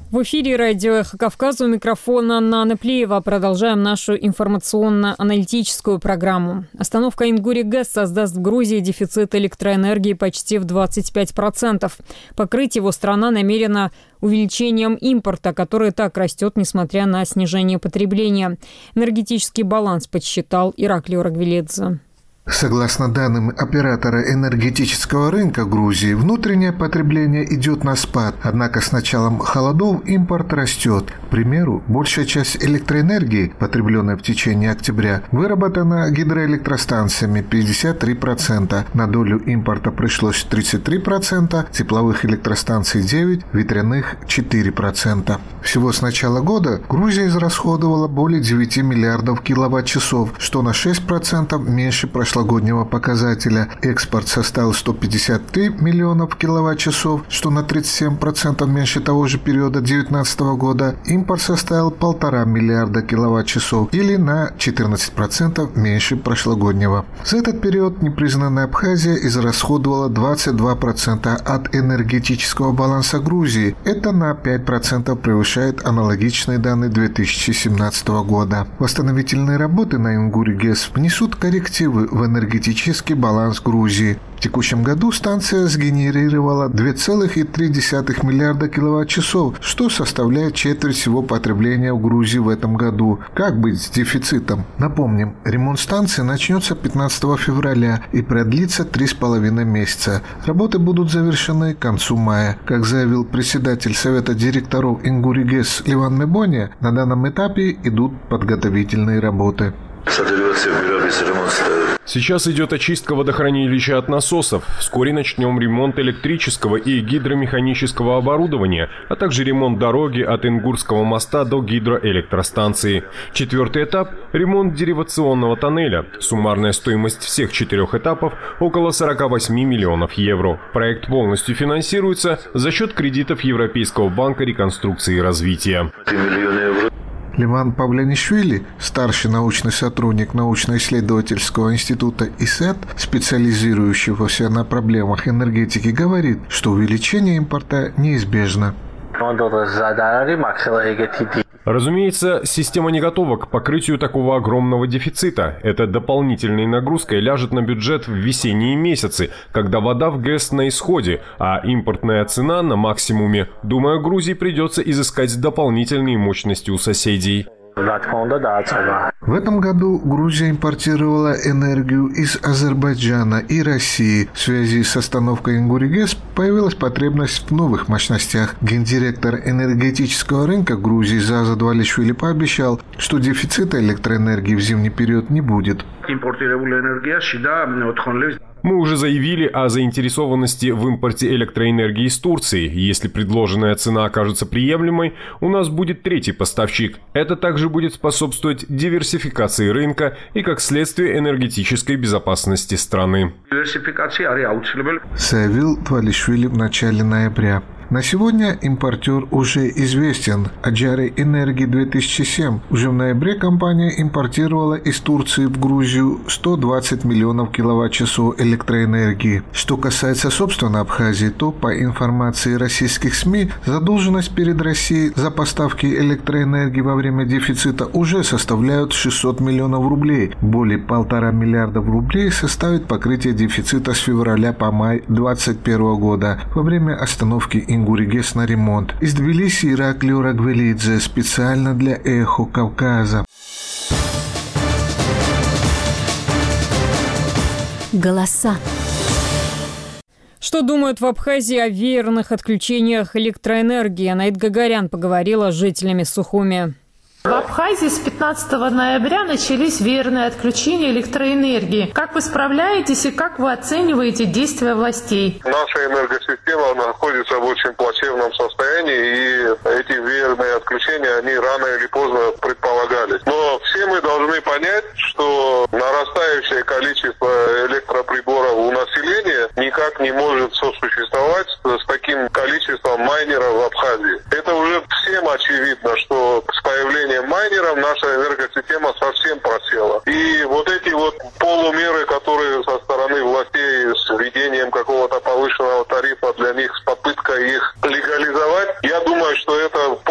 В эфире радио «Эхо Кавказа», у микрофона Нана Плиева. Продолжаем нашу информационно-аналитическую программу. Остановка «Ингури-ГЭС» создаст в Грузии дефицит электроэнергии почти в двадцать пять процентов. Покрыть его страна намерена увеличением импорта, который так растет, несмотря на снижение потребления. Энергетический баланс подсчитал Ираклий Оргвелидзе. Согласно данным оператора энергетического рынка Грузии, внутреннее потребление идет на спад, однако с началом холодов импорт растет. К примеру, большая часть электроэнергии, потребленной в течение октября, выработана гидроэлектростанциями пятьдесят три процента, на долю импорта пришлось тридцать три процента, тепловых электростанций девять процентов, ветряных четыре процента. Всего с начала года Грузия израсходовала более девяти миллиардов киловатт-часов, что на шесть процентов меньше прошлогоднего показателя. Экспорт составил сто пятьдесят три миллионов киловатт-часов, что на тридцать семь процентов меньше того же периода две тысячи девятнадцатого года. Импорт составил полтора миллиарда киловатт-часов или на четырнадцать процентов меньше прошлогоднего. За этот период непризнанная Абхазия израсходовала двадцать два процента от энергетического баланса Грузии. Это на пять процентов превышает аналогичные данные две тысячи семнадцатого года. Восстановительные работы на Ингури-ГЭС внесут коррективы в энергетический баланс Грузии. В текущем году станция сгенерировала два целых три десятых миллиарда киловатт-часов, что составляет четверть всего потребления в Грузии в этом году. Как быть с дефицитом? Напомним, ремонт станции начнется пятнадцатого февраля и продлится три с половиной месяца. Работы будут завершены к концу мая. Как заявил председатель Совета директоров Ингури-ГЭС Ливан Мебония, на данном этапе идут подготовительные работы. Сейчас идет очистка водохранилища от насосов. Вскоре начнем ремонт электрического и гидромеханического оборудования, а также ремонт дороги от Ингурского моста до гидроэлектростанции. Четвертый этап – ремонт деривационного тоннеля. Суммарная стоимость всех четырех этапов – около сорок восемь миллионов евро. Проект полностью финансируется за счет кредитов Европейского банка реконструкции и развития. Ливан Павлянишвили, старший научный сотрудник научно-исследовательского института ИСЭТ, специализирующегося на проблемах энергетики, говорит, что увеличение импорта неизбежно. Разумеется, система не готова к покрытию такого огромного дефицита. Это дополнительной нагрузкой ляжет на бюджет в весенние месяцы, когда вода в ГЭС на исходе, а импортная цена на максимуме. Думаю, Грузии придется изыскать дополнительные мощности у соседей. В этом году Грузия импортировала энергию из Азербайджана и России. В связи с остановкой Ингури-ГЭС появилась потребность в новых мощностях. Гендиректор энергетического рынка Грузии Заза Двалишвили пообещал, что дефицита электроэнергии в зимний период не будет. Мы уже заявили о заинтересованности в импорте электроэнергии из Турции. Если предложенная цена окажется приемлемой, у нас будет третий поставщик. Это также будет способствовать диверсификации рынка и, как следствие, энергетической безопасности страны. Заявил Двалишвили в начале ноября. На сегодня импортер уже известен. Аджари Энергии две тысячи семь. Уже в ноябре компания импортировала из Турции в Грузию сто двадцать миллионов киловатт-часов электроэнергии. Что касается собственно Абхазии, то по информации российских СМИ задолженность перед Россией за поставки электроэнергии во время дефицита уже составляют шестьсот миллионов рублей. Более полтора миллиарда рублей составит покрытие дефицита с февраля по май две тысячи двадцать первого года во время остановки Ингури-ГЭС на ремонт. Из Тбилиси Ираклий Оргвелидзе специально для «Эхо Кавказа». Голоса. Что думают в Абхазии о веерных отключениях электроэнергии? Анаит Гагарян поговорила с жителями Сухуми. В Абхазии с пятнадцатого ноября начались веерные отключения электроэнергии. Как вы справляетесь и как вы оцениваете действия властей? Наша энергосистема находится в очень плачевном состоянии, и эти веерные отключения, они рано или поздно предполагались. Но все мы должны понять, что нарастающее количество электроприборов у населения никак не может сосуществовать с таким количеством майнеров в Абхазии. Это уже всем очевидно, что с появлением майнеров наша энергосистема совсем просела. И вот эти вот полумеры, которые со стороны властей с введением какого-то повышенного тарифа для них, с попыткой их легализовать, я думаю, что это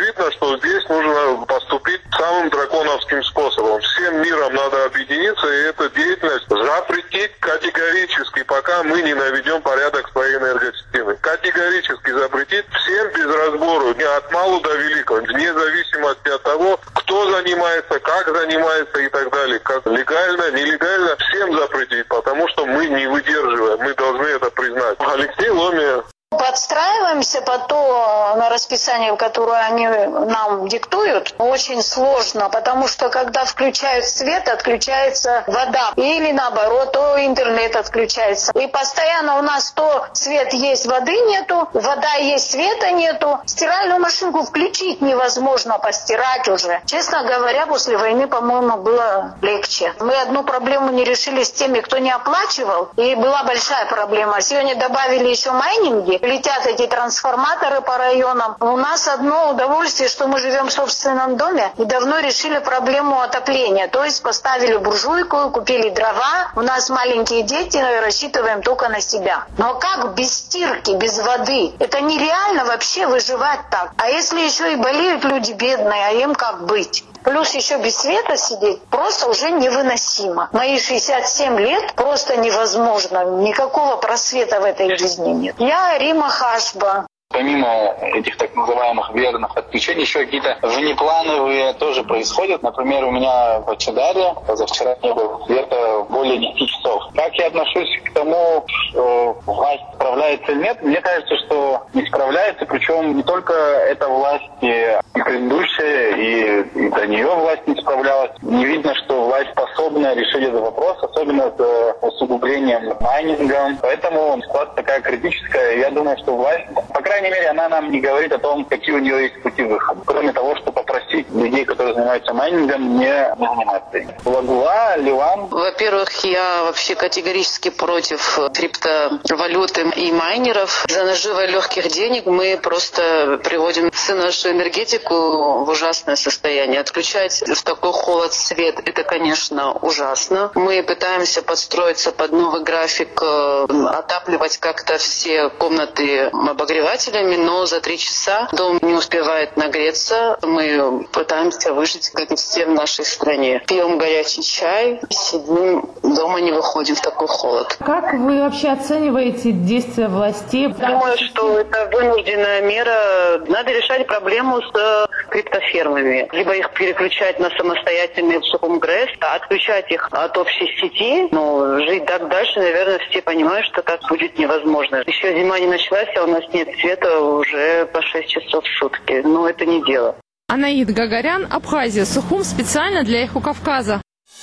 очевидно, что здесь нужно поступить самым драконовским способом. Всем миром надо объединиться и эту деятельность запретить категорически, пока мы не наведем порядок в своей энергосистеме. Категорически запретить всем без разбору, от малу до великого, вне зависимости от того, кто занимается, как занимается и так далее. Как легально, нелегально, всем запретить, потому что мы не выдерживаем, мы должны это признать. Алексей Ломия. Подстраиваемся под то на расписание, которое они нам диктуют, очень сложно, потому что когда включают свет, отключается вода. Или наоборот, то интернет отключается. И постоянно у нас то свет есть, воды нету, вода есть, света нету. Стиральную машинку включить невозможно, постирать уже. Честно говоря, после войны, по-моему, было легче. Мы одну проблему не решили с теми, кто не оплачивал, и была большая проблема. Сегодня добавили еще майнинги. Летят эти трансформаторы по районам. У нас одно удовольствие, что мы живем в собственном доме и давно решили проблему отопления. То есть поставили буржуйку, купили дрова. У нас маленькие дети, рассчитываем только на себя. Но как без стирки, без воды? Это нереально вообще выживать так. А если еще и болеют люди бедные, а им как быть? Плюс еще без света сидеть просто уже невыносимо. Мои шестьдесят семь лет просто невозможно. Никакого просвета в этой жизни нет. Я Рима Хашба. Помимо этих так называемых верных отключений, еще какие-то внеплановые тоже происходят. Например, у меня в Ачадаре позавчера не было света более десяти часов. Как я отношусь к тому, что власть справляется или нет? Мне кажется, что не справляется. Причем не только эта власть, и предыдущая, и, и до нее власть не справлялась. Не видно, что власть способна решить этот вопрос, особенно с усугублением майнингом. Поэтому ситуация такая критическая. Я думаю, что власть, по крайней мере, она нам не говорит о том, какие у нее есть пути выхода. Кроме того, что попросить людей, которые занимаются майнингом, не, не заниматься этим. Лагуа, Ливан. Во-первых, я вообще категорически против криптовалюты и майнеров. За наживой легких денег мы просто приводим всю нашу энергетику в ужасное состояние. Отключать в такой холод свет, это, конечно, ужасно. Мы пытаемся подстроиться под новый график, отапливать как-то все комнаты обогревателями, но за три часа дом не успевает нагреться. Мы пытаемся выжить, как и все в нашей стране. Пьем горячий чай, сидим дома, не выходим в такой холод. Как вы вообще оцениваете действия властей? Думаю, что это вынужденная мера. Надо решать проблему с криптофермами. Либо их переключать на самостоятельный СУХУМГРЭС, отключать их от общей сети. Но жить так дальше, наверное, все понимают, что так будет невозможно. Еще зима не началась, а у нас нет света уже по шесть часов в сутки. Но это не дело. Анаид Гагарян, Абхазия, Сухум, специально для «Эхо Кавказа».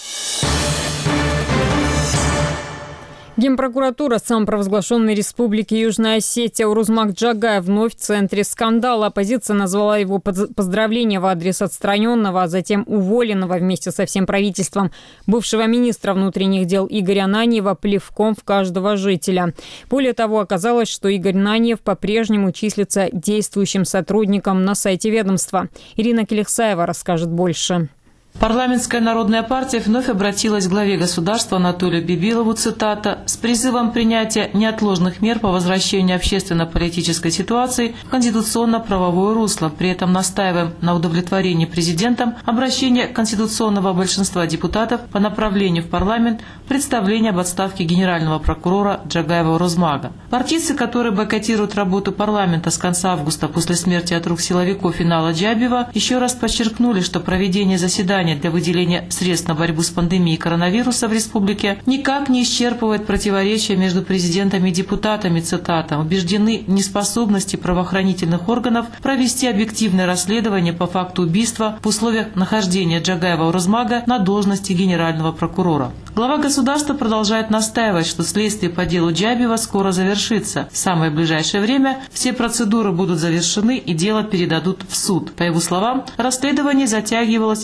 Генпрокуратура самопровозглашенной республики Южная Осетия Урузмак Джагай вновь в центре скандала. Оппозиция назвала его поздравления в адрес отстраненного, а затем уволенного вместе со всем правительством бывшего министра внутренних дел Игоря Наньева плевком в каждого жителя. Более того, оказалось, что Игорь Наньев по-прежнему числится действующим сотрудником на сайте ведомства. Ирина Келехсаева расскажет больше. Парламентская народная партия вновь обратилась к главе государства Анатолию Бибилову, цитата, с призывом принятия неотложных мер по возвращению общественно-политической ситуации в конституционно-правовое русло. При этом настаиваем на удовлетворении президентом обращения конституционного большинства депутатов по направлению в парламент представления об отставке генерального прокурора Джагаева Урузмага. Партийцы, которые бойкотируют работу парламента с конца августа после смерти от рук силовиков Инала Джабиева, еще раз подчеркнули, что проведение заседания для выделения средств на борьбу с пандемией коронавируса в республике никак не исчерпывает противоречия между президентом и депутатами, цитата, убеждены в неспособности правоохранительных органов провести объективное расследование по факту убийства в условиях нахождения Джагаева Урузмага на должности генерального прокурора. Глава государства продолжает настаивать, что следствие по делу Джабиева скоро завершится. В самое ближайшее время все процедуры будут завершены и дело передадут в суд. По его словам, расследование затягивалось из-за проведения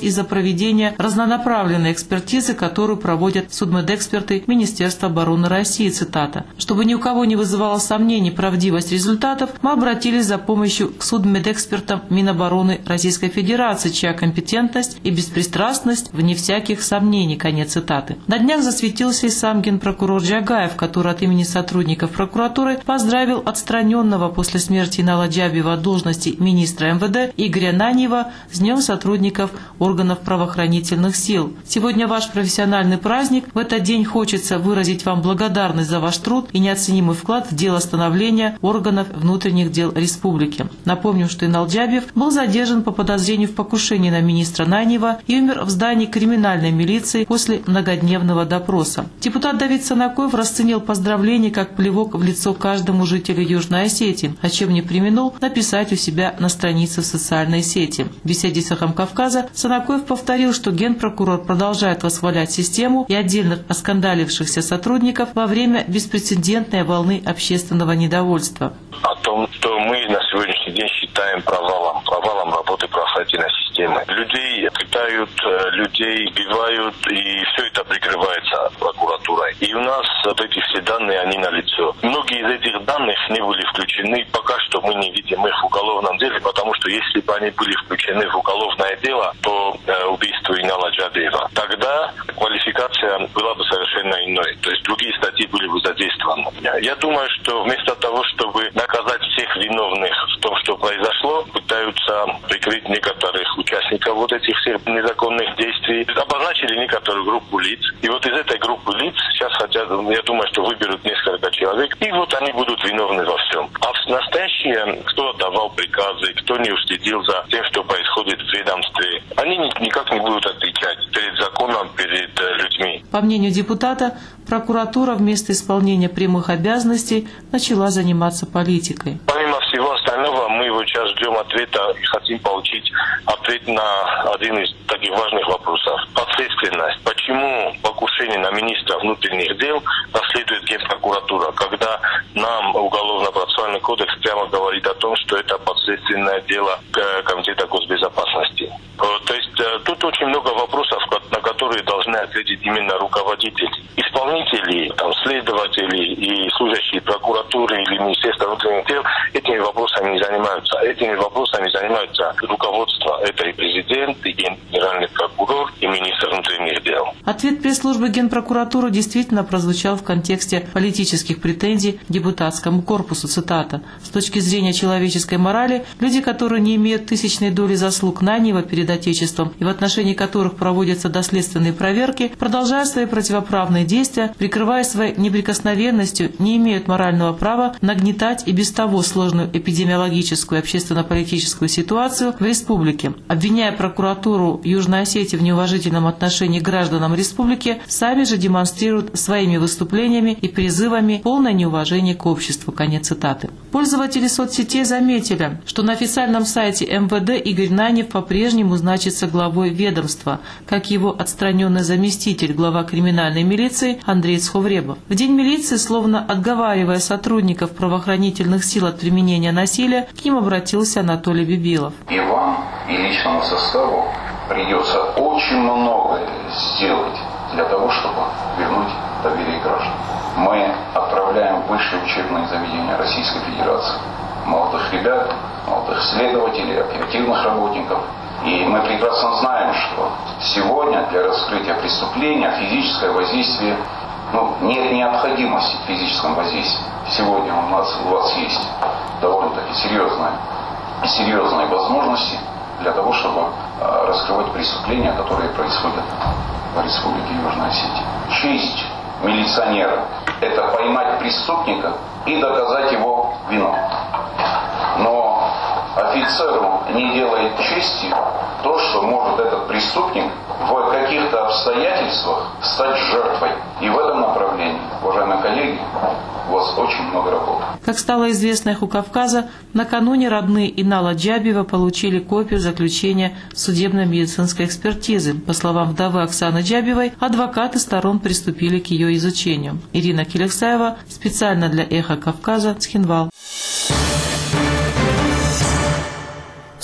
проведения разнонаправленной экспертизы, которую проводят судмедэксперты Министерства обороны России. Цитата. «Чтобы ни у кого не вызывало сомнений правдивость результатов, мы обратились за помощью к судмедэкспертам Минобороны Российской Федерации, чья компетентность и беспристрастность вне всяких сомнений». Конец цитаты. На днях засветился и сам генпрокурор Джагаев, который от имени сотрудников прокуратуры поздравил отстраненного после смерти Инала Джабиева от должности министра МВД Игоря Наньева с Днем сотрудников органов правоохранительных сил. Сегодня ваш профессиональный праздник. В этот день хочется выразить вам благодарность за ваш труд и неоценимый вклад в дело становления органов внутренних дел республики. Напомню, что Инал Джабиев был задержан по подозрению в покушении на министра Наньева и умер в здании криминальной милиции после многодневного допроса. Депутат Давид Санакоев расценил поздравление как плевок в лицо каждому жителю Южной Осетии, о чем не преминул написать у себя на странице в социальной сети. В беседе с «Эхом Кавказа» Санакоев повторил, что генпрокурор продолжает восхвалять систему и отдельных оскандалившихся сотрудников во время беспрецедентной волны общественного недовольства. О том, что мы на сегодняшний день считаем провалом, провалом работы правоохранительной системы. Людей пытают, людей убивают, и все это прикрывается прокуратурой. И у нас вот эти все данные, они налицо. Многие из этих данных не были включены, пока что мы не видим их в уголовном деле, потому что если бы они были включены в уголовное дело по э, убийству Инала Джабиева, тогда квалификация была бы совершенно иной. То есть другие статьи были бы задействованы. Я думаю, что вместо того, чтобы наказать всех виновных в том, что произошло, пытаются прикрыть некоторых участников вот этих всех незаконных действий, обозначили некоторую группу лиц. И вот из этой группы лиц сейчас хотят, я думаю, что выберут несколько человек, и вот они будут виновны во всем. А в настоящее, кто отдавал приказы, кто не уследил за тем, что происходит в ведомстве, они никак не будут отвечать перед законом, перед людьми. По мнению депутата, прокуратура вместо исполнения прямых обязанностей начала заниматься политикой. Помимо всего остального, мы вот сейчас ждем ответа и хотим получить ответ на один из таких важных вопросов. Подследственность. Почему покушение на министра внутренних дел расследует Генпрокуратура, когда нам Уголовно-процессуальный кодекс прямо говорит о том, что это подследственное дело Комитета госбезопасности. То есть тут очень много вопросов, на которые должны ответить именно руководители. Исполнители, там, следователи и служащие прокуратуры или Министерства внутренних дел этими вопросами не занимаются. Этими вопросами занимаются руководство. Это и президент, и генеральный прокурор, и министр внутренних дел. Ответ пресс-службы Генпрокуратуры действительно прозвучал в контексте политических претензий к депутатскому корпусу. Цитата. «С точки зрения человеческой морали, люди, которые не имеют тысячной доли заслуг Наньева перед Отечеством и в отношении которых проводятся доследственные проверки, продолжая свои противоправные действия, прикрывая своей неприкосновенностью, не имеют морального права нагнетать и без того сложную эпидемиологическую и общественно-политическую ситуацию в республике. Обвиняя прокуратуру Южной Осетии в неуважительном отношении к гражданам республики, сами же демонстрируют своими выступлениями и призывами полное неуважение к обществу». Конец цитаты. Пользователи соцсетей заметили, что на официальном сайте МВД Игорь Наньев по-прежнему значится главой ведомства, как его отстраненный заместитель, глава криминальной милиции Андрей Цховребов. В День милиции, словно отговаривая сотрудников правоохранительных сил от применения насилия, к ним обратился Анатолий Бибилов. И вам, и личному составу придется очень многое сделать для того, чтобы вернуть доверие граждан. Мы отправляем в высшие учебные заведения Российской Федерации молодых ребят, молодых следователей, оперативных работников. И мы прекрасно знаем, что сегодня для раскрытия преступления физическое воздействие, ну, нет необходимости в физическом воздействии. Сегодня у нас у вас есть довольно-таки серьезные, серьезные возможности для того, чтобы э, раскрывать преступления, которые происходят в Республике Южная Осетия. Честь милиционера – это поймать преступника и доказать его вину. Но офицеру не делает чести то, что может этот преступник в каких-то обстоятельствах стать жертвой. И в этом направлении, уважаемые коллеги, у вас очень много работы. Как стало известно «Эху Кавказа», накануне родные Инала Джабиева получили копию заключения судебно-медицинской экспертизы. По словам вдовы Оксаны Джабиевой, адвокаты сторон приступили к ее изучению. Ирина Келексаева специально для «Эха Кавказа», Цхинвал. В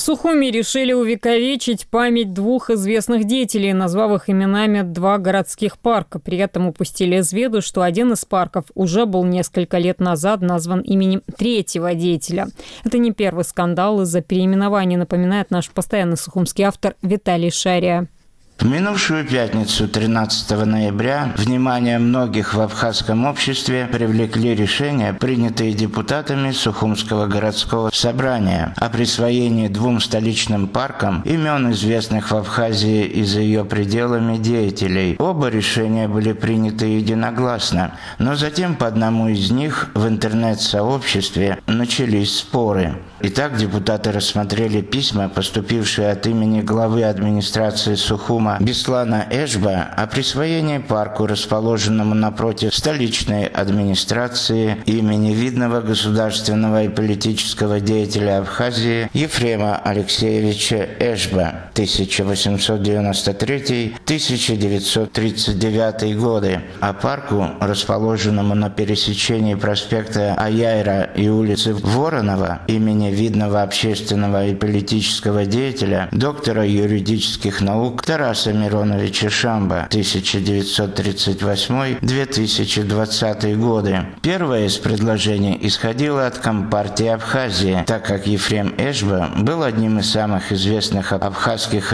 Сухуми решили увековечить память двух известных деятелей, назвав их именами два городских парка. При этом упустили из виду, что один из парков уже был несколько лет назад назван именем третьего деятеля. Это не первый скандал из-за переименования, напоминает наш постоянный сухумский автор Виталий Шария. В минувшую пятницу, тринадцатого ноября, внимание многих в абхазском обществе привлекли решения, принятые депутатами Сухумского городского собрания о присвоении двум столичным паркам имен известных в Абхазии и за ее пределами деятелей. Оба решения были приняты единогласно, но затем по одному из них в интернет-сообществе начались споры. Итак, депутаты рассмотрели письма, поступившие от имени главы администрации Сухума Беслана Эшба о присвоении парку, расположенному напротив столичной администрации, имени видного государственного и политического деятеля Абхазии Ефрема Алексеевича Эшба тысяча восемьсот девяносто третий — тысяча девятьсот тридцать девятый годы, а парку, расположенному на пересечении проспекта Аяйра и улицы Воронова, имени видного общественного и политического деятеля, доктора юридических наук Тараса Мироновича Шамба тысяча девятьсот тридцать восьмой — две тысячи двадцатый годы. Первое из предложений исходило от Компартии Абхазии, так как Ефрем Эшба был одним из самых известных абхазских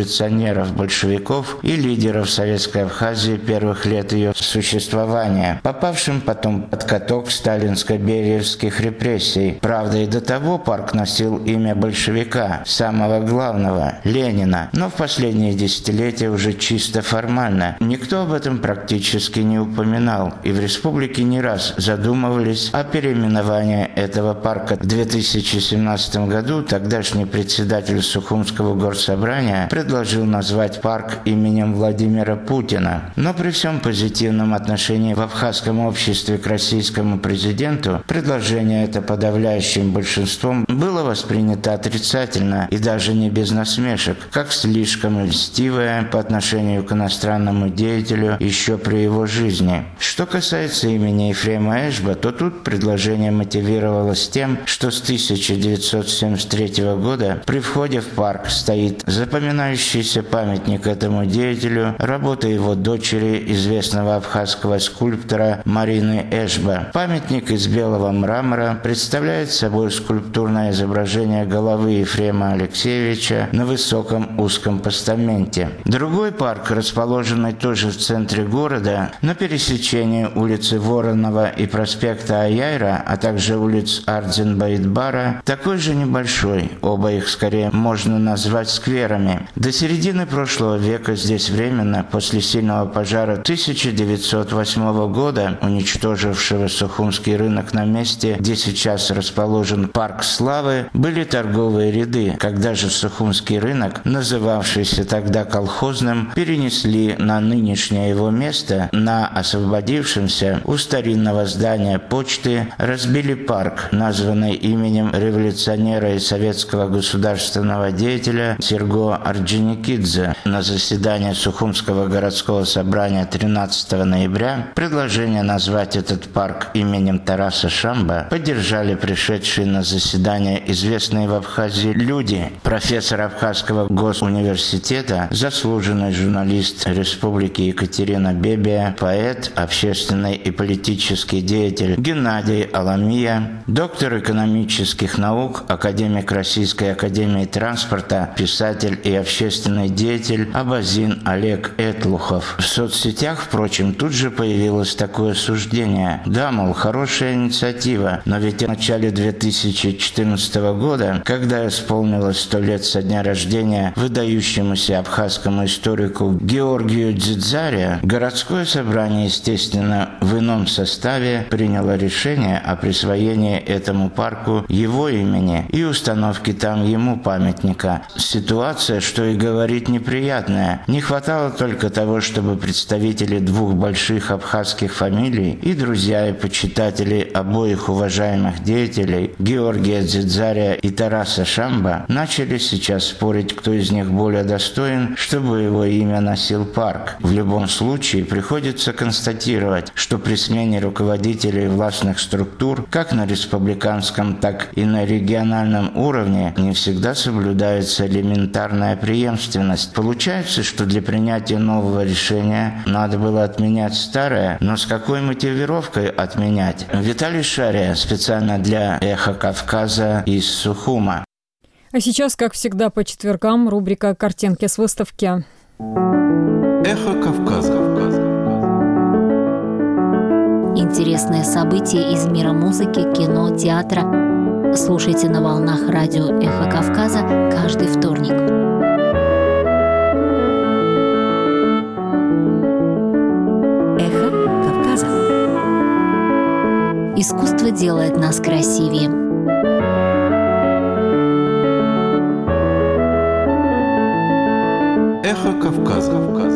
революционеров-большевиков и лидеров Советской Абхазии первых лет ее существования, попавшим потом под каток сталинско-бериевских репрессий. Правда, и до того парк носил имя большевика, самого главного – Ленина, но в последние десятилетия уже чисто формально. Никто об этом практически не упоминал, и в республике не раз задумывались о переименовании этого парка. В две тысячи семнадцатом году тогдашний председатель Сухумского горсобрания предложил назвать парк именем Владимира Путина. Но при всем позитивном отношении в абхазском обществе к российскому президенту предложение это подавляющим большинством было воспринято отрицательно и даже не без насмешек, как слишком льстивое по отношению к иностранному деятелю еще при его жизни. Что касается имени Ефрема Эшба, то тут предложение мотивировалось тем, что с тысяча девятьсот семьдесят третьего года при входе в парк стоит запоминающийся памятник этому деятелю, работа его дочери, известного абхазского скульптора Марины Эшба. Памятник из белого мрамора представляет собой скульптурное изображение головы Ефрема Алексеевича на высоком узком постаменте. Другой парк, расположенный тоже в центре города, на пересечении улицы Воронова и проспекта Аяйра, а также улиц Ардзенбаидбара, такой же небольшой, оба их скорее можно назвать скверами. До середины прошлого века здесь временно, после сильного пожара тысяча девятьсот восьмого года, уничтожившего Сухумский рынок на месте, где сейчас расположен парк Славы, были торговые ряды, когда же Сухумский рынок, называвшийся тогда колхозным, перенесли на нынешнее его место, на освободившемся у старинного здания почты разбили парк, названный именем революционера и советского государственного деятеля Серго Орджоникидзе. На заседании Сухумского городского собрания тринадцатого ноября предложение назвать этот парк именем Тараса Шамба поддержали пришедшие на заседание известные в Абхазии люди: профессор Абхазского госуниверситета, заслуженный журналист Республики Екатерина Бебия, поэт, общественный и политический деятель Геннадий Аламия, доктор экономических наук, академик Российской академии транспорта, писатель и общественный деятель Абазин Олег Этлухов. В соцсетях, впрочем, тут же появилось такое суждение: да, мол, хорошая инициатива, но ведь в начале две тысячи четырнадцатого года, когда исполнилось сто лет со дня рождения выдающемуся абхазскому историку Георгию Дзидзаря, городское собрание, естественно, в ином составе приняло решение о присвоении этому парку его имени и установке там ему памятника. Ситуация, что и говорить, неприятная. Не хватало только того, чтобы представители двух больших абхазских фамилий и друзья и почитатели обоих уважаемых деятелей Георгия Дзидзаря и Тараса Шамба начали сейчас спорить, кто из них более достоин, чтобы его имя носил парк. В любом случае приходится констатировать, что при смене руководителей властных структур, как на республиканском, так и на региональном уровне, не всегда соблюдается элементарная преемственность. Получается, что для принятия нового решения надо было отменять старое, но с какой мотивировкой отменять? Виталий Шария специально для «Эхо Кавказа» из Сухума. А сейчас, как всегда, по четвергам рубрика «Картинки с выставки». Эхо Кавказа. Интересные события из мира музыки, кино, театра. Слушайте на волнах радио «Эхо Кавказа» каждый вторник. «Эхо Кавказа». Искусство делает нас красивее. Эхо Кавказа.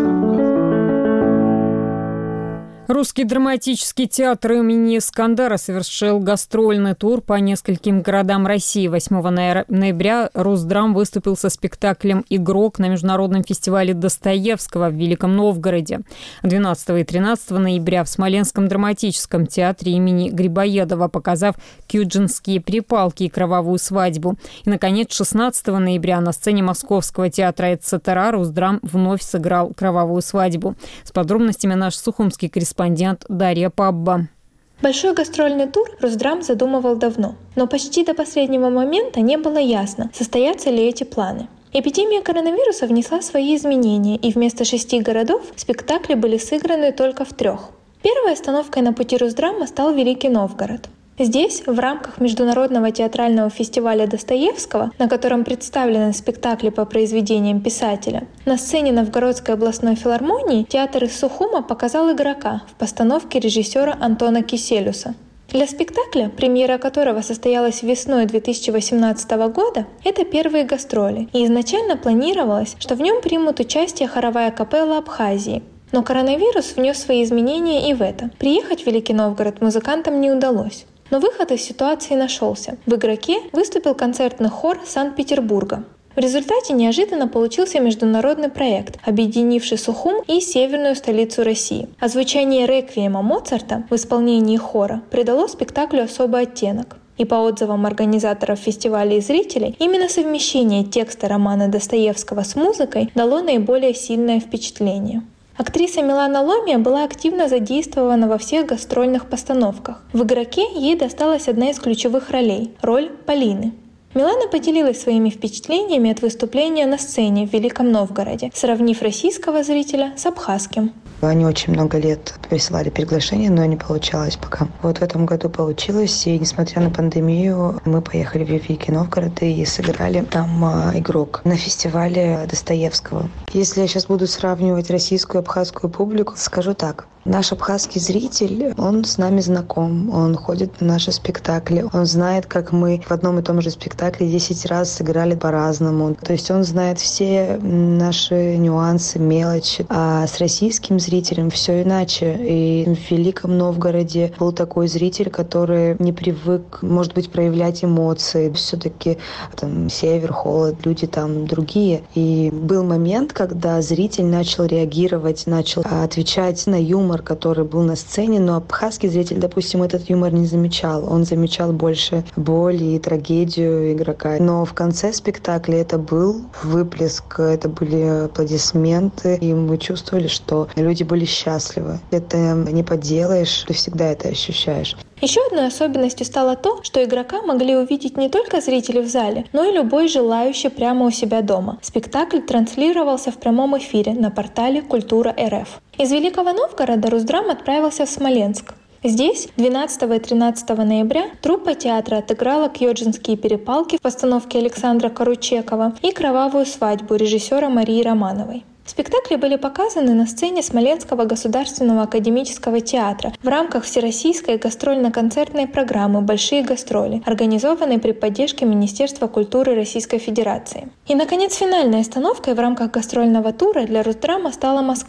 Русский драматический театр имени Искандера совершил гастрольный тур по нескольким городам России. восьмого ноября Русдрам выступил со спектаклем «Игрок» на международном фестивале Достоевского в Великом Новгороде. двенадцатого и тринадцатого ноября в Смоленском драматическом театре имени Грибоедова, показав «Кюджинские перепалки» и «Кровавую свадьбу». И, наконец, шестнадцатого ноября на сцене Московского театра «Эцетера» Русдрам вновь сыграл «Кровавую свадьбу». С подробностями наш сухумский корреспондент Дарья Пабба. Большой гастрольный тур Русдрам задумывал давно, но почти до последнего момента не было ясно, состоятся ли эти планы. Эпидемия коронавируса внесла свои изменения, и вместо шести городов спектакли были сыграны только в трех. Первой остановкой на пути Русдрама стал Великий Новгород. Здесь, в рамках Международного театрального фестиваля Достоевского, на котором представлены спектакли по произведениям писателя, на сцене Новгородской областной филармонии театр из Сухума показал «Игрока» в постановке режиссера Антона Киселюса. Для спектакля, премьера которого состоялась весной две тысячи восемнадцатого года, это первые гастроли, и изначально планировалось, что в нем примут участие хоровая капелла Абхазии. Но коронавирус внес свои изменения и в это. Приехать в Великий Новгород музыкантам не удалось. Но выход из ситуации нашелся. В «Игроке» выступил концертный хор Санкт-Петербурга. В результате неожиданно получился международный проект, объединивший Сухум и северную столицу России. А звучание реквиема Моцарта в исполнении хора придало спектаклю особый оттенок. И по отзывам организаторов фестиваля и зрителей, именно совмещение текста романа Достоевского с музыкой дало наиболее сильное впечатление. Актриса Милана Ломия была активно задействована во всех гастрольных постановках. В «Игроке» ей досталась одна из ключевых ролей – роль Полины. Милана поделилась своими впечатлениями от выступления на сцене в Великом Новгороде, сравнив российского зрителя с абхазским. Они очень много лет присылали приглашения, но не получалось пока. Вот в этом году получилось, и несмотря на пандемию, мы поехали в Великий Новгород и сыграли там «Игрок» на фестивале Достоевского. Если я сейчас буду сравнивать российскую и абхазскую публику, скажу так. Наш абхазский зритель, он с нами знаком, он ходит на наши спектакли, он знает, как мы в одном и том же спектакле десять раз сыграли по-разному. То есть он знает все наши нюансы, мелочи. А с российским зрителем все иначе. И в Великом Новгороде был такой зритель, который не привык, может быть, проявлять эмоции. Все-таки там север, холод, люди там другие. И был момент, когда зритель начал реагировать, начал отвечать на юмор, который был на сцене, но абхазский зритель, допустим, этот юмор не замечал. Он замечал больше боль и трагедию игрока. Но в конце спектакля это был выплеск, это были аплодисменты, и мы чувствовали, что люди были счастливы. Это не поделаешь, ты всегда это ощущаешь. Еще одной особенностью стало то, что «Игрока» могли увидеть не только зрители в зале, но и любой желающий прямо у себя дома. Спектакль транслировался в прямом эфире на портале «Культура эр эф». Из Великого Новгорода Русдрам отправился в Смоленск. Здесь двенадцатого и тринадцатого ноября труппа театра отыграла «Кюджинские перепалки» в постановке Александра Каручекова и «Кровавую свадьбу» режиссера Марии Романовой. Спектакли были показаны на сцене Смоленского государственного академического театра в рамках всероссийской гастрольно-концертной программы «Большие гастроли», организованной при поддержке Министерства культуры Российской Федерации. И, наконец, финальной остановкой в рамках гастрольного тура для Русдрама стала Москва.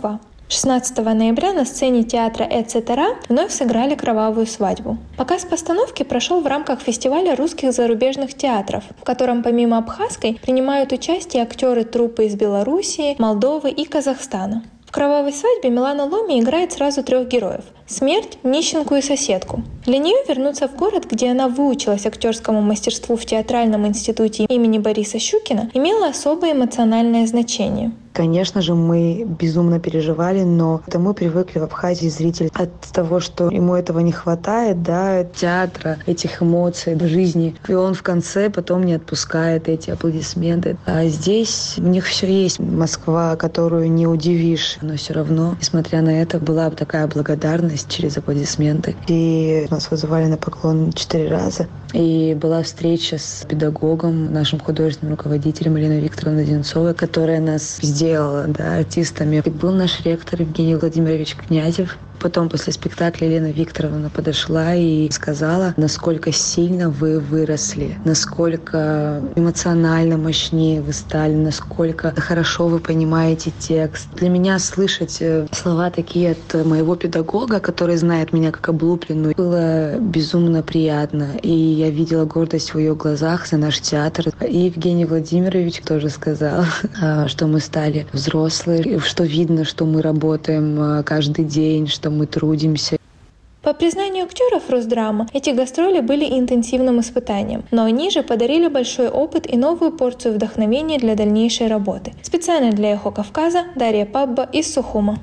шестнадцатого ноября на сцене театра «Эцетера» вновь сыграли «Кровавую свадьбу». Показ постановки прошел в рамках фестиваля русских зарубежных театров, в котором помимо абхазской принимают участие актеры труппы из Белоруссии, Молдовы и Казахстана. В «Кровавой свадьбе» Милана Ломи играет сразу трех героев – смерть, нищенку и соседку. Для нее вернуться в город, где она выучилась актерскому мастерству в театральном институте имени Бориса Щукина, имело особое эмоциональное значение. Конечно же, мы безумно переживали, но это мы привыкли в Абхазии зритель от того, что ему этого не хватает, да, театра, этих эмоций, жизни. И он в конце потом не отпускает эти аплодисменты. А здесь у них все есть. Москва, которую не удивишь, но все равно, несмотря на это, была такая благодарность через аплодисменты. И нас вызывали на поклон четыре раза. И была встреча с педагогом, нашим художественным руководителем Еленой Викторовной Одинцовой, которая нас сделала, да, артистами. И был наш ректор Евгений Владимирович Князев. Потом после спектакля Елена Викторовна подошла и сказала, насколько сильно вы выросли, насколько эмоционально мощнее вы стали, насколько хорошо вы понимаете текст. Для меня слышать слова такие от моего педагога, который знает меня как облупленную, было безумно приятно. И я видела гордость в ее глазах за наш театр. И Евгений Владимирович тоже сказал, что мы стали взрослые, что видно, что мы работаем каждый день, что мы трудимся. По признанию актеров Росдрама, эти гастроли были интенсивным испытанием, но они же подарили большой опыт и новую порцию вдохновения для дальнейшей работы. Специально для «Эхо Кавказа» Дарья Пабба из Сухума.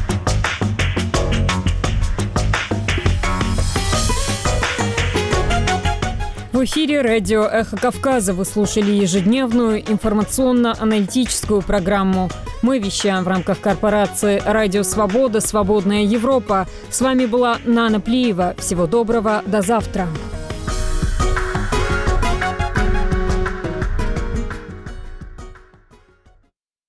В эфире радио «Эхо Кавказа» вы слушали ежедневную информационно-аналитическую программу. Мы вещаем в рамках корпорации «Радио Свобода. Свободная Европа». С вами была Нана Плиева. Всего доброго. До завтра.